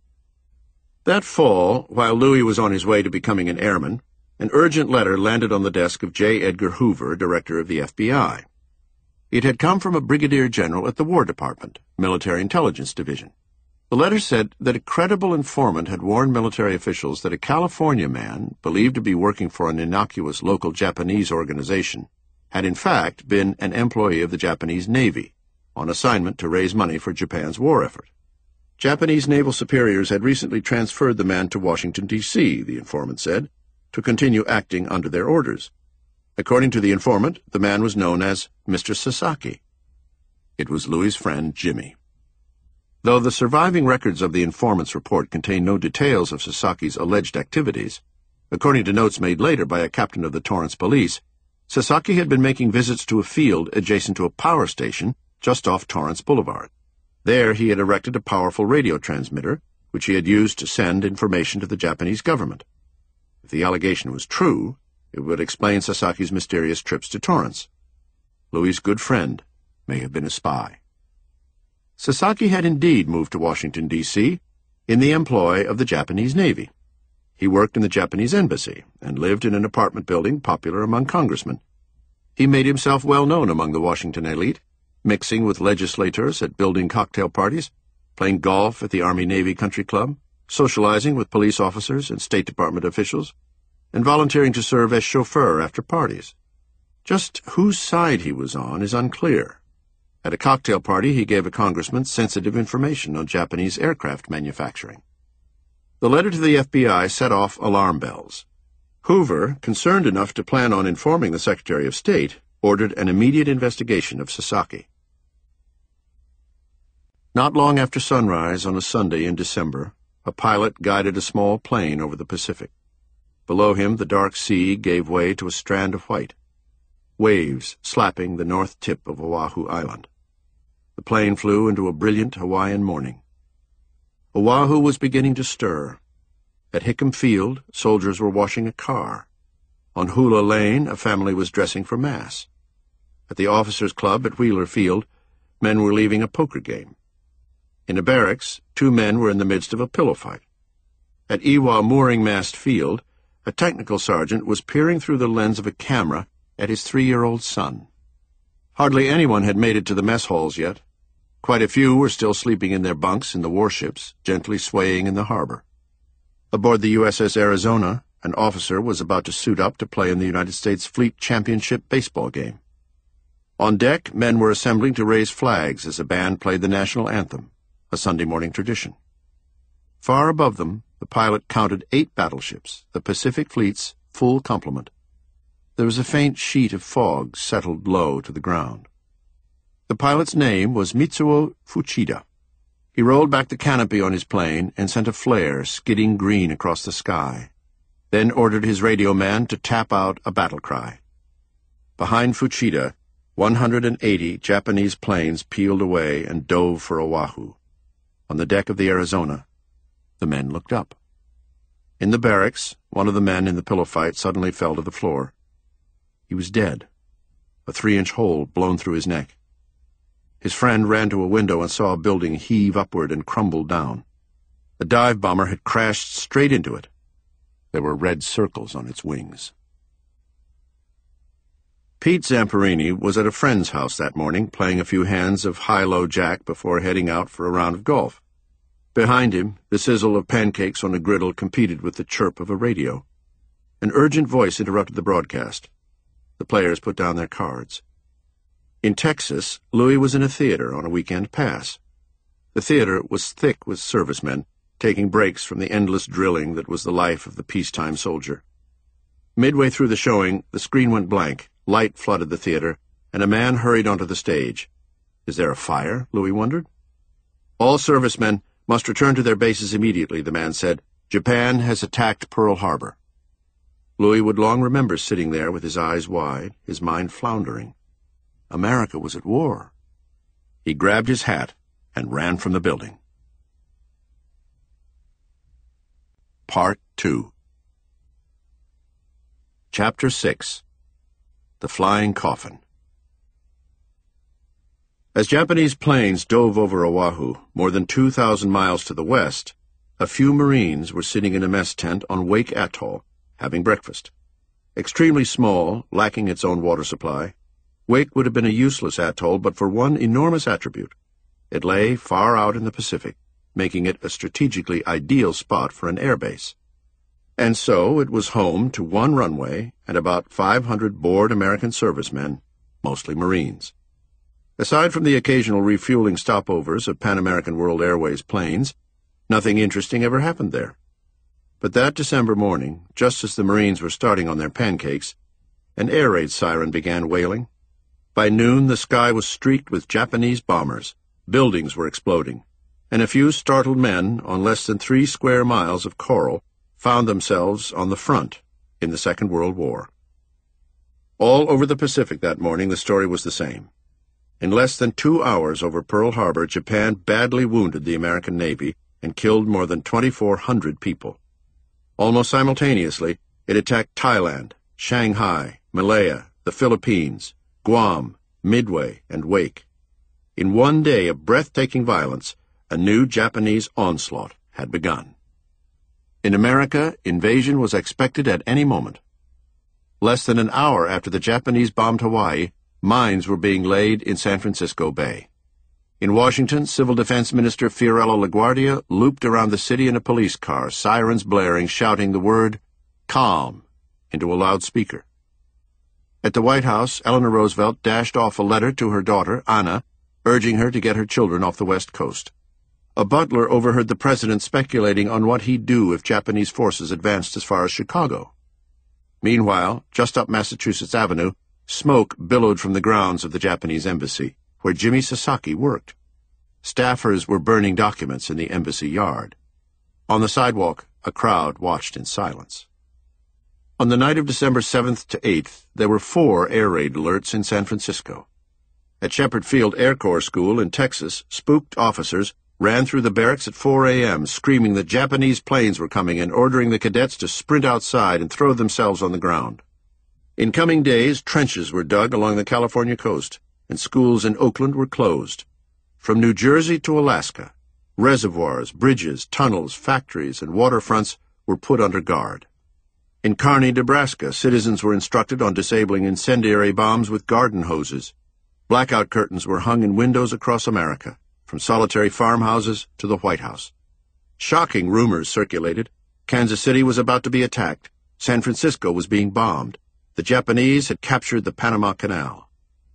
That fall, while Louis was on his way to becoming an airman, an urgent letter landed on the desk of J. Edgar Hoover, director of the FBI. It had come from a brigadier general at the War Department, Military Intelligence Division. The letter said that a credible informant had warned military officials that a California man, believed to be working for an innocuous local Japanese organization, had in fact been an employee of the Japanese Navy, on assignment to raise money for Japan's war effort. Japanese naval superiors had recently transferred the man to Washington, D.C., the informant said, to continue acting under their orders. According to the informant, the man was known as Mr. Sasaki. It was Louis's friend Jimmy. Though the surviving records of the informant's report contain no details of Sasaki's alleged activities, according to notes made later by a captain of the Torrance Police, Sasaki had been making visits to a field adjacent to a power station just off Torrance Boulevard. There he had erected a powerful radio transmitter, which he had used to send information to the Japanese government. If the allegation was true, it would explain Sasaki's mysterious trips to Torrance. Louis's good friend may have been a spy. Sasaki had indeed moved to Washington, D.C., in the employ of the Japanese Navy. He worked in the Japanese embassy and lived in an apartment building popular among congressmen. He made himself well known among the Washington elite, mixing with legislators at building cocktail parties, playing golf at the Army-Navy Country Club, socializing with police officers and State Department officials, and volunteering to serve as chauffeur after parties. Just whose side he was on is unclear. At a cocktail party, he gave a congressman sensitive information on Japanese aircraft manufacturing. The letter to the FBI set off alarm bells. Hoover, concerned enough to plan on informing the Secretary of State, ordered an immediate investigation of Sasaki. Not long after sunrise on a Sunday in December, a pilot guided a small plane over the Pacific. Below him, the dark sea gave way to a strand of white, waves slapping the north tip of Oahu Island. The plane flew into a brilliant Hawaiian morning. Oahu was beginning to stir. At Hickam Field, soldiers were washing a car. On Hula Lane, a family was dressing for Mass. At the officers' club at Wheeler Field, men were leaving a poker game. In a barracks, 2 men were in the midst of a pillow fight. At Iwa Mooring Mast Field, a technical sergeant was peering through the lens of a camera at his 3-year-old son. Hardly anyone had made it to the mess halls yet. Quite a few were still sleeping in their bunks in the warships, gently swaying in the harbor. Aboard the USS Arizona, an officer was about to suit up to play in the United States Fleet Championship baseball game. On deck, men were assembling to raise flags as a band played the national anthem, a Sunday morning tradition. Far above them, the pilot counted 8 battleships, the Pacific Fleet's full complement. There was a faint sheet of fog settled low to the ground. The pilot's name was Mitsuo Fuchida. He rolled back the canopy on his plane and sent a flare skidding green across the sky, then ordered his radio man to tap out a battle cry. Behind Fuchida, 180 Japanese planes peeled away and dove for Oahu. On the deck of the Arizona, The men looked up. In the barracks, one of the men in the pillow fight suddenly fell to the floor. He was dead, a 3-inch hole blown through his neck. His friend ran to a window and saw a building heave upward and crumble down. A dive bomber had crashed straight into it. There were red circles on its wings. Pete Zamperini was at a friend's house that morning, playing a few hands of high-low jack before heading out for a round of golf. Behind him, the sizzle of pancakes on a griddle competed with the chirp of a radio. An urgent voice interrupted the broadcast. The players put down their cards. In Texas, Louis was in a theater on a weekend pass. The theater was thick with servicemen, taking breaks from the endless drilling that was the life of the peacetime soldier. Midway through the showing, the screen went blank, light flooded the theater, and a man hurried onto the stage. Is there a fire? Louis wondered. All servicemen must return to their bases immediately, the man said. Japan has attacked Pearl Harbor. Louis would long remember sitting there with his eyes wide, his mind floundering. America was at war. He grabbed his hat and ran from the building. Part 2. Chapter 6. The Flying Coffin. As Japanese planes dove over Oahu, more than 2,000 miles to the west, a few Marines were sitting in a mess tent on Wake Atoll, having breakfast. Extremely small, lacking its own water supply, Wake would have been a useless atoll but for one enormous attribute. It lay far out in the Pacific, making it a strategically ideal spot for an airbase. And so it was home to one runway and about 500 bored American servicemen, mostly Marines. Aside from the occasional refueling stopovers of Pan American World Airways planes, nothing interesting ever happened there. But that December morning, just as the Marines were starting on their pancakes, an air raid siren began wailing. By noon, the sky was streaked with Japanese bombers. Buildings were exploding, and a few startled men on less than 3 square miles of coral found themselves on the front in the Second World War. All over the Pacific that morning, the story was the same. In less than 2 hours over Pearl Harbor, Japan badly wounded the American Navy and killed more than 2,400 people. Almost simultaneously, it attacked Thailand, Shanghai, Malaya, the Philippines, Guam, Midway, and Wake. In one day of breathtaking violence, a new Japanese onslaught had begun. In America, invasion was expected at any moment. Less than an hour after the Japanese bombed Hawaii, mines were being laid in San Francisco Bay. In Washington, Civil Defense Minister Fiorello LaGuardia looped around the city in a police car, sirens blaring, shouting the word, "Calm," into a loudspeaker. At the White House, Eleanor Roosevelt dashed off a letter to her daughter, Anna, urging her to get her children off the West Coast. A butler overheard the president speculating on what he'd do if Japanese forces advanced as far as Chicago. Meanwhile, just up Massachusetts Avenue, smoke billowed from the grounds of the Japanese embassy, where Jimmy Sasaki worked. Staffers were burning documents in the embassy yard. On the sidewalk, a crowd watched in silence. On the night of December 7th to 8th, there were 4 air raid alerts in San Francisco. At Shepherd Field Air Corps School in Texas, spooked officers ran through the barracks at 4 a.m., screaming that Japanese planes were coming and ordering the cadets to sprint outside and throw themselves on the ground. In coming days, trenches were dug along the California coast, and schools in Oakland were closed. From New Jersey to Alaska, reservoirs, bridges, tunnels, factories, and waterfronts were put under guard. In Kearney, Nebraska, citizens were instructed on disabling incendiary bombs with garden hoses. Blackout curtains were hung in windows across America, from solitary farmhouses to the White House. Shocking rumors circulated. Kansas City was about to be attacked. San Francisco was being bombed. The Japanese had captured the Panama Canal.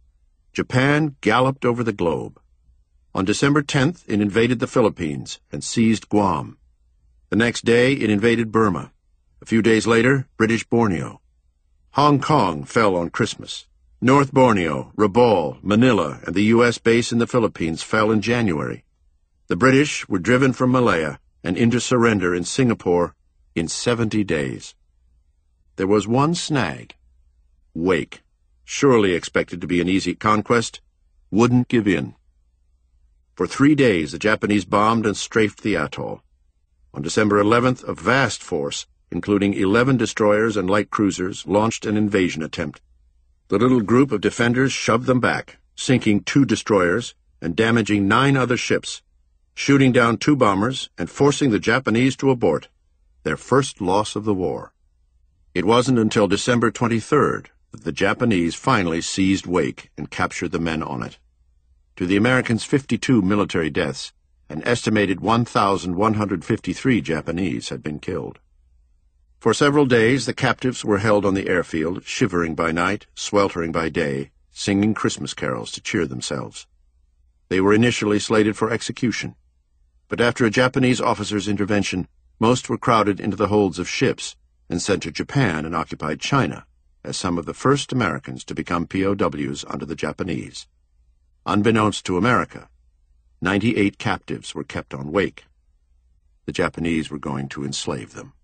Japan galloped over the globe. On December 10th, it invaded the Philippines and seized Guam. The next day, it invaded Burma. A few days later, British Borneo. Hong Kong fell on Christmas. North Borneo, Rabaul, Manila, and the U.S. base in the Philippines fell in January. The British were driven from Malaya and into surrender in Singapore in 70 days. There was one snag. Wake, surely expected to be an easy conquest, wouldn't give in. For 3 days, the Japanese bombed and strafed the atoll. On December 11th, a vast force, including 11 destroyers and light cruisers, launched an invasion attempt. The little group of defenders shoved them back, sinking 2 destroyers and damaging 9 other ships, shooting down 2 bombers and forcing the Japanese to abort, their first loss of the war. It wasn't until December 23rd that the Japanese finally seized Wake and captured the men on it. To the Americans' 52 military deaths, an estimated 1,153 Japanese had been killed. For several days, the captives were held on the airfield, shivering by night, sweltering by day, singing Christmas carols to cheer themselves. They were initially slated for execution, but after a Japanese officer's intervention, most were crowded into the holds of ships and sent to Japan and occupied China as some of the first Americans to become POWs under the Japanese. Unbeknownst to America, 98 captives were kept on Wake. The Japanese were going to enslave them.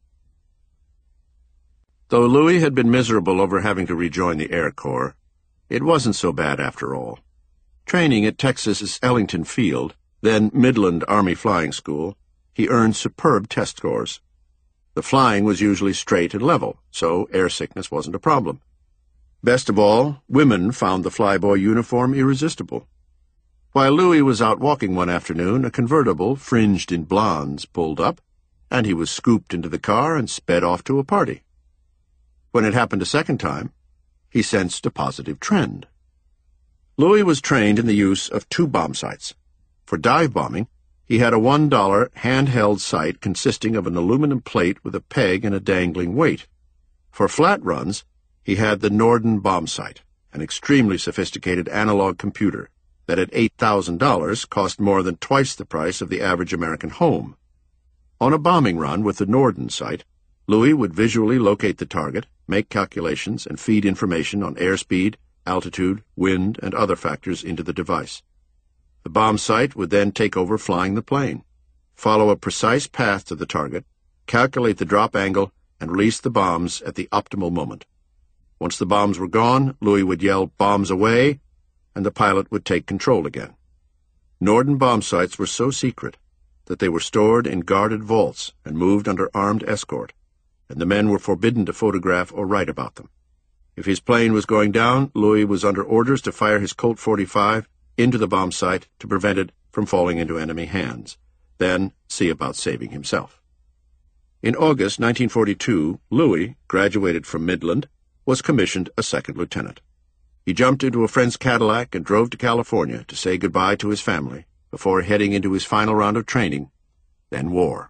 Though Louis had been miserable over having to rejoin the Air Corps, it wasn't so bad after all. Training at Texas's Ellington Field, then Midland Army Flying School, he earned superb test scores. The flying was usually straight and level, so air sickness wasn't a problem. Best of all, women found the flyboy uniform irresistible. While Louis was out walking one afternoon, a convertible, fringed in blondes, pulled up, and he was scooped into the car and sped off to a party. When it happened a second time, he sensed a positive trend. Louis was trained in the use of 2 bomb sights. For dive bombing, he had a $1 handheld sight consisting of an aluminum plate with a peg and a dangling weight. For flat runs, he had the Norden bomb sight, an extremely sophisticated analog computer that at $8,000 cost more than twice the price of the average American home. On a bombing run with the Norden sight, Louis would visually locate the target, make calculations, and feed information on airspeed, altitude, wind, and other factors into the device. The bomb sight would then take over flying the plane, follow a precise path to the target, calculate the drop angle, and release the bombs at the optimal moment. Once the bombs were gone, Louis would yell, "Bombs away," and the pilot would take control again. Norden bomb sights were so secret that they were stored in guarded vaults and moved under armed escort, and the men were forbidden to photograph or write about them. If his plane was going down, Louis was under orders to fire his Colt 45 into the bomb sight to prevent it from falling into enemy hands, then see about saving himself. In August 1942, Louis, graduated from Midland, was commissioned a second lieutenant. He jumped into a friend's Cadillac and drove to California to say goodbye to his family before heading into his final round of training, then war.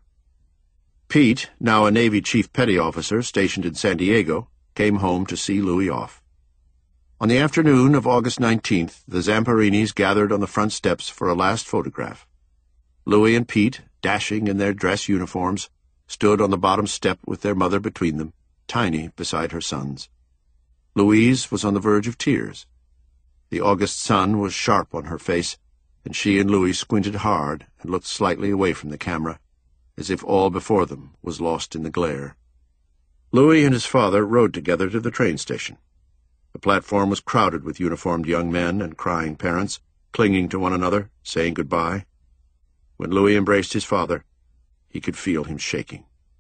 Pete, now a Navy Chief Petty Officer stationed in San Diego, came home to see Louis off. On the afternoon of August 19th, the Zamparinis gathered on the front steps for a last photograph. Louis and Pete, dashing in their dress uniforms, stood on the bottom step with their mother between them, Tiny beside her sons. Louise was on the verge of tears. The August sun was sharp on her face, and she and Louis squinted hard and looked slightly away from the camera, as if all before them was lost in the glare. Louis and his father rode together to the train station. The platform was crowded with uniformed young men and crying parents, clinging to one another, saying goodbye. When Louis embraced his father, he could feel him shaking.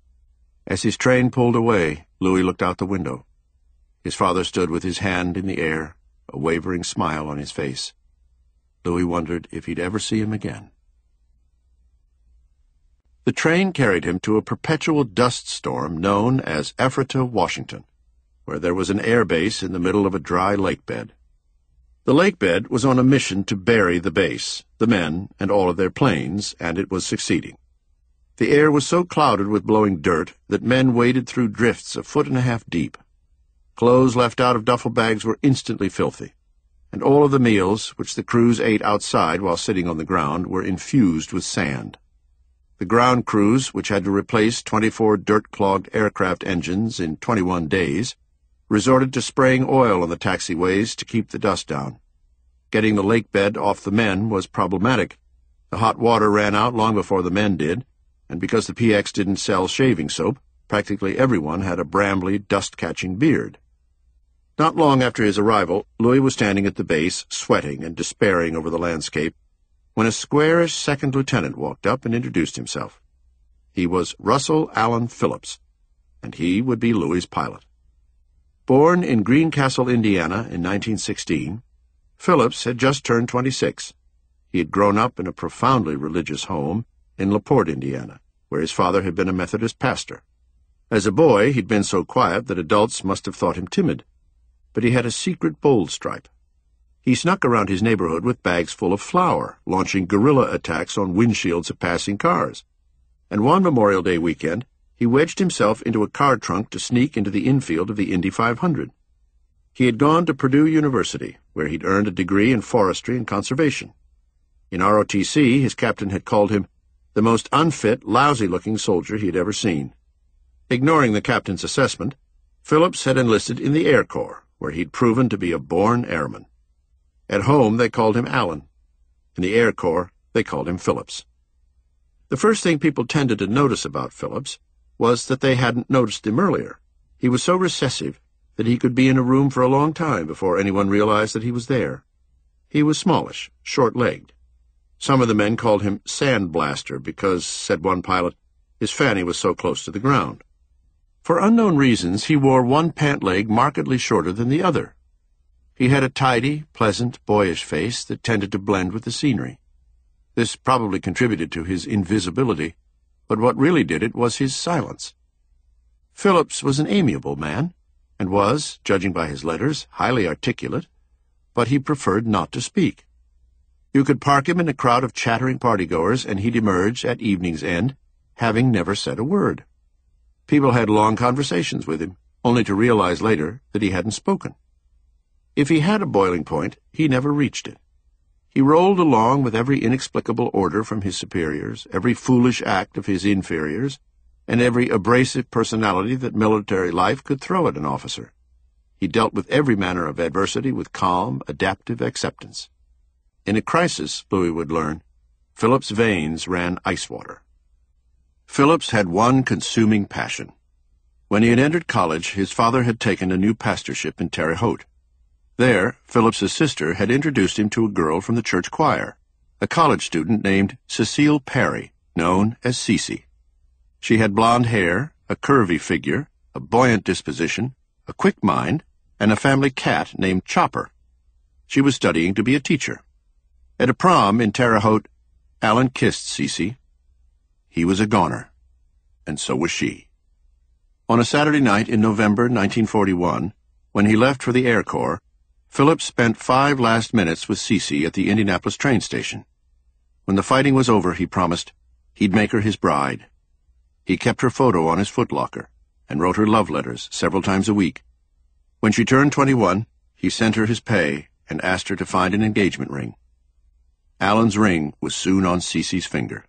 As his train pulled away, Louis looked out the window. His father stood with his hand in the air, a wavering smile on his face. Louis wondered if he'd ever see him again. The train carried him to a perpetual dust storm known as Ephrata, Washington, where there was an air base in the middle of a dry lake bed. The lake bed was on a mission to bury the base, the men, and all of their planes, and it was succeeding. The air was so clouded with blowing dirt that men waded through drifts 1.5 feet deep. Clothes left out of duffel bags were instantly filthy, and all of the meals, which the crews ate outside while sitting on the ground, were infused with sand. The ground crews, which had to replace 24 dirt-clogged aircraft engines in 21 days, resorted to spraying oil on the taxiways to keep the dust down. Getting the lake bed off the men was problematic. The hot water ran out long before the men did, and because the PX didn't sell shaving soap, practically everyone had a brambly, dust-catching beard. Not long after his arrival, Louis was standing at the base, sweating and despairing over the landscape, when a squarish second lieutenant walked up and introduced himself. He was Russell Allen Phillips, and he would be Louis's pilot. Born in Greencastle, Indiana in 1916, Phillips had just turned 26. He had grown up in a profoundly religious home in LaPorte, Indiana, where his father had been a Methodist pastor. As a boy, he'd been so quiet that adults must have thought him timid. But he had a secret bold stripe. He snuck around his neighborhood with bags full of flour, launching guerrilla attacks on windshields of passing cars. And one Memorial Day weekend, he wedged himself into a car trunk to sneak into the infield of the Indy 500. He had gone to Purdue University, where he'd earned a degree in forestry and conservation. In ROTC, his captain had called him the most unfit, lousy-looking soldier he had ever seen. Ignoring the captain's assessment, Phillips had enlisted in the Air Corps, where he'd proven to be a born airman. At home, they called him Allen. In the Air Corps, they called him Phillips. The first thing people tended to notice about Phillips was that they hadn't noticed him earlier. He was so recessive that he could be in a room for a long time before anyone realized that he was there. He was smallish, short-legged. Some of the men called him Sandblaster because, said one pilot, his fanny was so close to the ground. For unknown reasons, he wore one pant leg markedly shorter than the other. He had a tidy, pleasant, boyish face that tended to blend with the scenery. This probably contributed to his invisibility, but what really did it was his silence. Phillips was an amiable man, and was, judging by his letters, highly articulate, but he preferred not to speak. You could park him in a crowd of chattering partygoers, and he'd emerge at evening's end, having never said a word. People had long conversations with him, only to realize later that he hadn't spoken. If he had a boiling point, he never reached it. He rolled along with every inexplicable order from his superiors, every foolish act of his inferiors, and every abrasive personality that military life could throw at an officer. He dealt with every manner of adversity with calm, adaptive acceptance. In a crisis, Louis would learn, Phillips' veins ran ice water. Phillips had one consuming passion. When he had entered college, his father had taken a new pastorship in Terre Haute. There, Phillips's sister had introduced him to a girl from the church choir, a college student named Cecile Perry, known as Cece. She had blonde hair, a curvy figure, a buoyant disposition, a quick mind, and a family cat named Chopper. She was studying to be a teacher. At a prom in Terre Haute, Allen kissed Cece. He was a goner, and so was she. On a Saturday night in November 1941, when he left for the Air Corps, Phillips spent 5 last minutes with Cece at the Indianapolis train station. When the fighting was over, he promised he'd make her his bride. He kept her photo on his footlocker and wrote her love letters several times a week. When she turned 21, he sent her his pay and asked her to find an engagement ring. Allen's ring was soon on Cece's finger.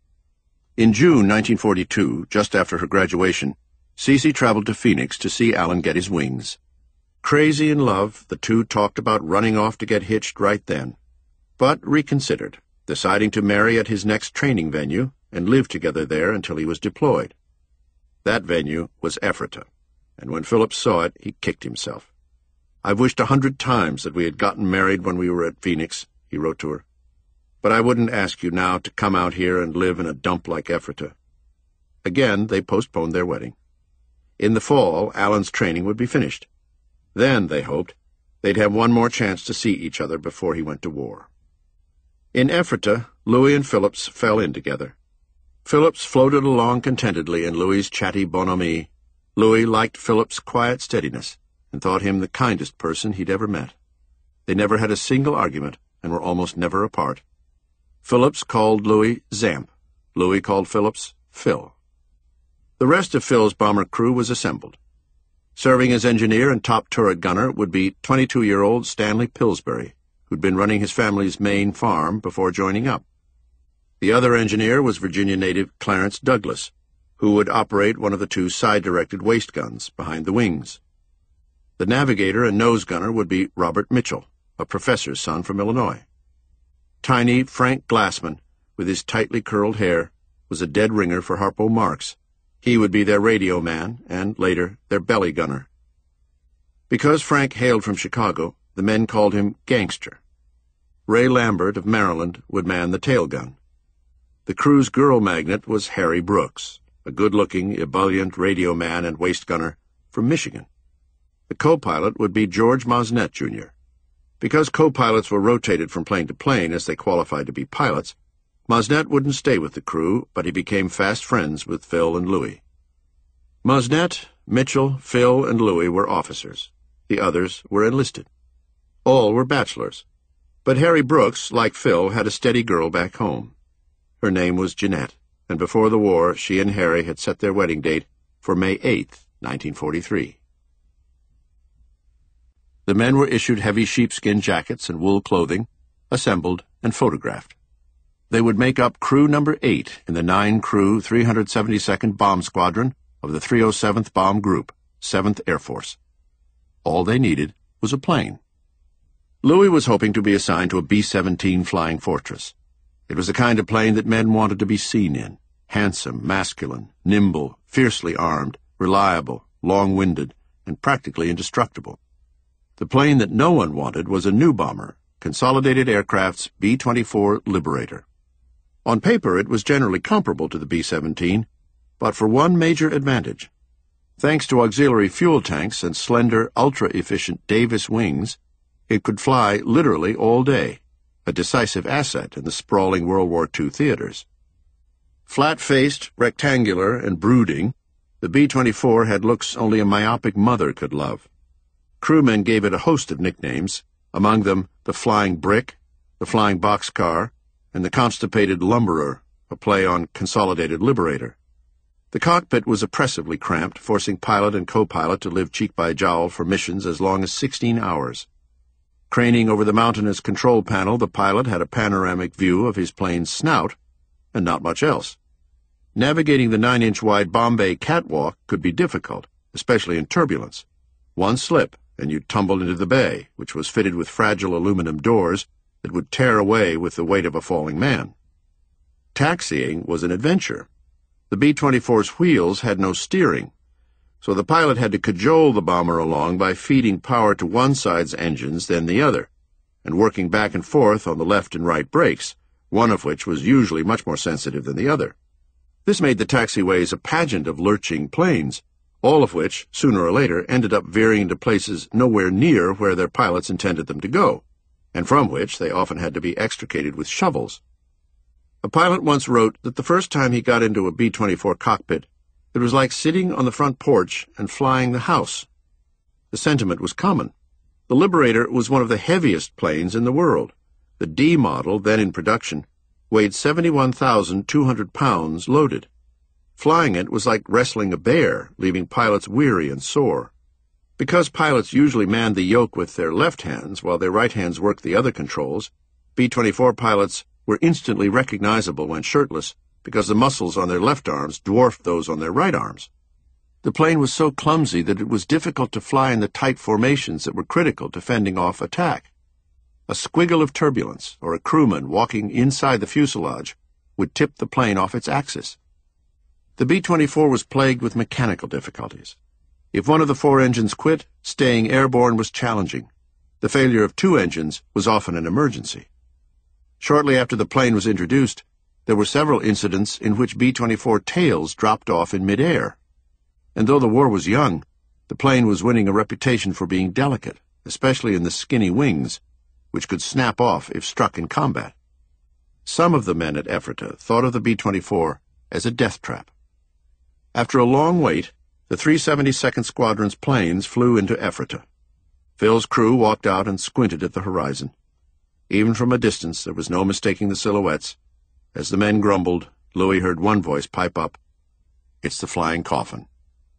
In June 1942, just after her graduation, Cece traveled to Phoenix to see Allen get his wings. Crazy in love, the two talked about running off to get hitched right then, but reconsidered, deciding to marry at his next training venue and live together there until he was deployed. That venue was Ephrata, and when Phillips saw it, he kicked himself. "I've wished 100 times that we had gotten married when we were at Phoenix," he wrote to her. "But I wouldn't ask you now to come out here and live in a dump like Ephrata." Again, they postponed their wedding. In the fall, Allen's training would be finished. Then, they hoped, they'd have one more chance to see each other before he went to war. In Ephrata, Louis and Phillips fell in together. Phillips floated along contentedly in Louis's chatty bonhomie. Louis liked Phillips' quiet steadiness and thought him the kindest person he'd ever met. They never had a single argument and were almost never apart. Phillips called Louis Zamp. Louis called Phillips Phil. The rest of Phil's bomber crew was assembled. Serving as engineer and top turret gunner would be 22-year-old Stanley Pillsbury, who'd been running his family's main farm before joining up. The other engineer was Virginia native Clarence Douglas, who would operate one of the 2 side-directed waist guns behind the wings. The navigator and nose gunner would be Robert Mitchell, a professor's son from Illinois. Tiny Frank Glassman, with his tightly curled hair, was a dead ringer for Harpo Marx. He would be their radio man and, later, their belly gunner. Because Frank hailed from Chicago, the men called him Gangster. Ray Lambert of Maryland would man the tail gun. The crew's girl magnet was Harry Brooks, a good-looking, ebullient radio man and waist gunner from Michigan. The co-pilot would be George Mosnett, Jr. Because co-pilots were rotated from plane to plane as they qualified to be pilots, Mosnett wouldn't stay with the crew, but he became fast friends with Phil and Louis. Mosnett, Mitchell, Phil, and Louis were officers. The others were enlisted. All were bachelors. But Harry Brooks, like Phil, had a steady girl back home. Her name was Jeanette, and before the war she and Harry had set their wedding date for May 8th, 1943. The men were issued heavy sheepskin jackets and wool clothing, assembled and photographed. They would make up crew number 8 in the 9-crew 372nd Bomb Squadron of the 307th Bomb Group, 7th Air Force. All they needed was a plane. Louis was hoping to be assigned to a B-17 Flying Fortress. It was the kind of plane that men wanted to be seen in: handsome, masculine, nimble, fiercely armed, reliable, long-winded, and practically indestructible. The plane that no one wanted was a new bomber, Consolidated Aircraft's B-24 Liberator. On paper, it was generally comparable to the B-17, but for one major advantage. Thanks to auxiliary fuel tanks and slender, ultra-efficient Davis wings, it could fly literally all day, a decisive asset in the sprawling World War II theaters. Flat-faced, rectangular, and brooding, the B-24 had looks only a myopic mother could love. Crewmen gave it a host of nicknames, among them the Flying Brick, the Flying Boxcar, and the Constipated Lumberer, a play on Consolidated Liberator. The cockpit was oppressively cramped, forcing pilot and co-pilot to live cheek by jowl for missions as long as 16 hours. Craning over the mountainous control panel, the pilot had a panoramic view of his plane's snout, and not much else. Navigating the 9-inch-wide Bombay catwalk could be difficult, especially in turbulence. One slip, and you'd tumble into the bay, which was fitted with fragile aluminum doors that would tear away with the weight of a falling man. Taxiing was an adventure. The B-24's wheels had no steering, so the pilot had to cajole the bomber along by feeding power to one side's engines, then the other, and working back and forth on the left and right brakes, one of which was usually much more sensitive than the other. This made the taxiways a pageant of lurching planes, all of which, sooner or later, ended up veering into places nowhere near where their pilots intended them to go, and from which they often had to be extricated with shovels. A pilot once wrote that the first time he got into a B-24 cockpit, it was like sitting on the front porch and flying the house. The sentiment was common. The Liberator was one of the heaviest planes in the world. The D model, then in production, weighed 71,200 pounds loaded. Flying it was like wrestling a bear, leaving pilots weary and sore. Because pilots usually manned the yoke with their left hands while their right hands worked the other controls, B-24 pilots were instantly recognizable when shirtless because the muscles on their left arms dwarfed those on their right arms. The plane was so clumsy that it was difficult to fly in the tight formations that were critical to fending off attack. A squiggle of turbulence, or a crewman walking inside the fuselage, would tip the plane off its axis. The B-24 was plagued with mechanical difficulties. If one of the 4 engines quit, staying airborne was challenging. The failure of 2 engines was often an emergency. Shortly after the plane was introduced, there were several incidents in which B-24 tails dropped off in midair. And though the war was young, the plane was winning a reputation for being delicate, especially in the skinny wings, which could snap off if struck in combat. Some of the men at Ephrata thought of the B-24 as a death trap. After a long wait, the 372nd Squadron's planes flew into Ephrata. Phil's crew walked out and squinted at the horizon. Even from a distance, there was no mistaking the silhouettes. As the men grumbled, Louis heard one voice pipe up, "It's the Flying Coffin."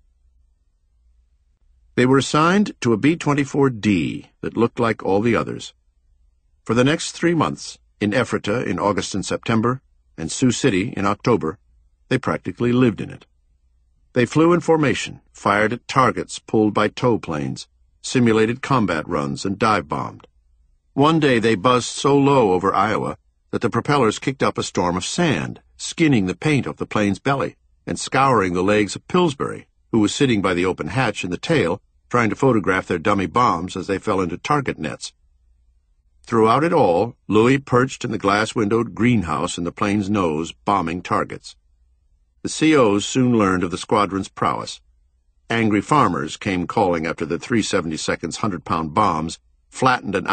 They were assigned to a B-24D that looked like all the others. For the next 3 months, in Ephrata in August and September, and Sioux City in October, they practically lived in it. They flew in formation, fired at targets pulled by tow planes, simulated combat runs, and dive-bombed. One day they buzzed so low over Iowa that the propellers kicked up a storm of sand, skinning the paint off the plane's belly and scouring the legs of Pillsbury, who was sitting by the open hatch in the tail, trying to photograph their dummy bombs as they fell into target nets. Throughout it all, Louis perched in the glass-windowed greenhouse in the plane's nose, bombing targets. The COs soon learned of the squadron's prowess. Angry farmers came calling after the 372nd's 100-pound bombs flattened an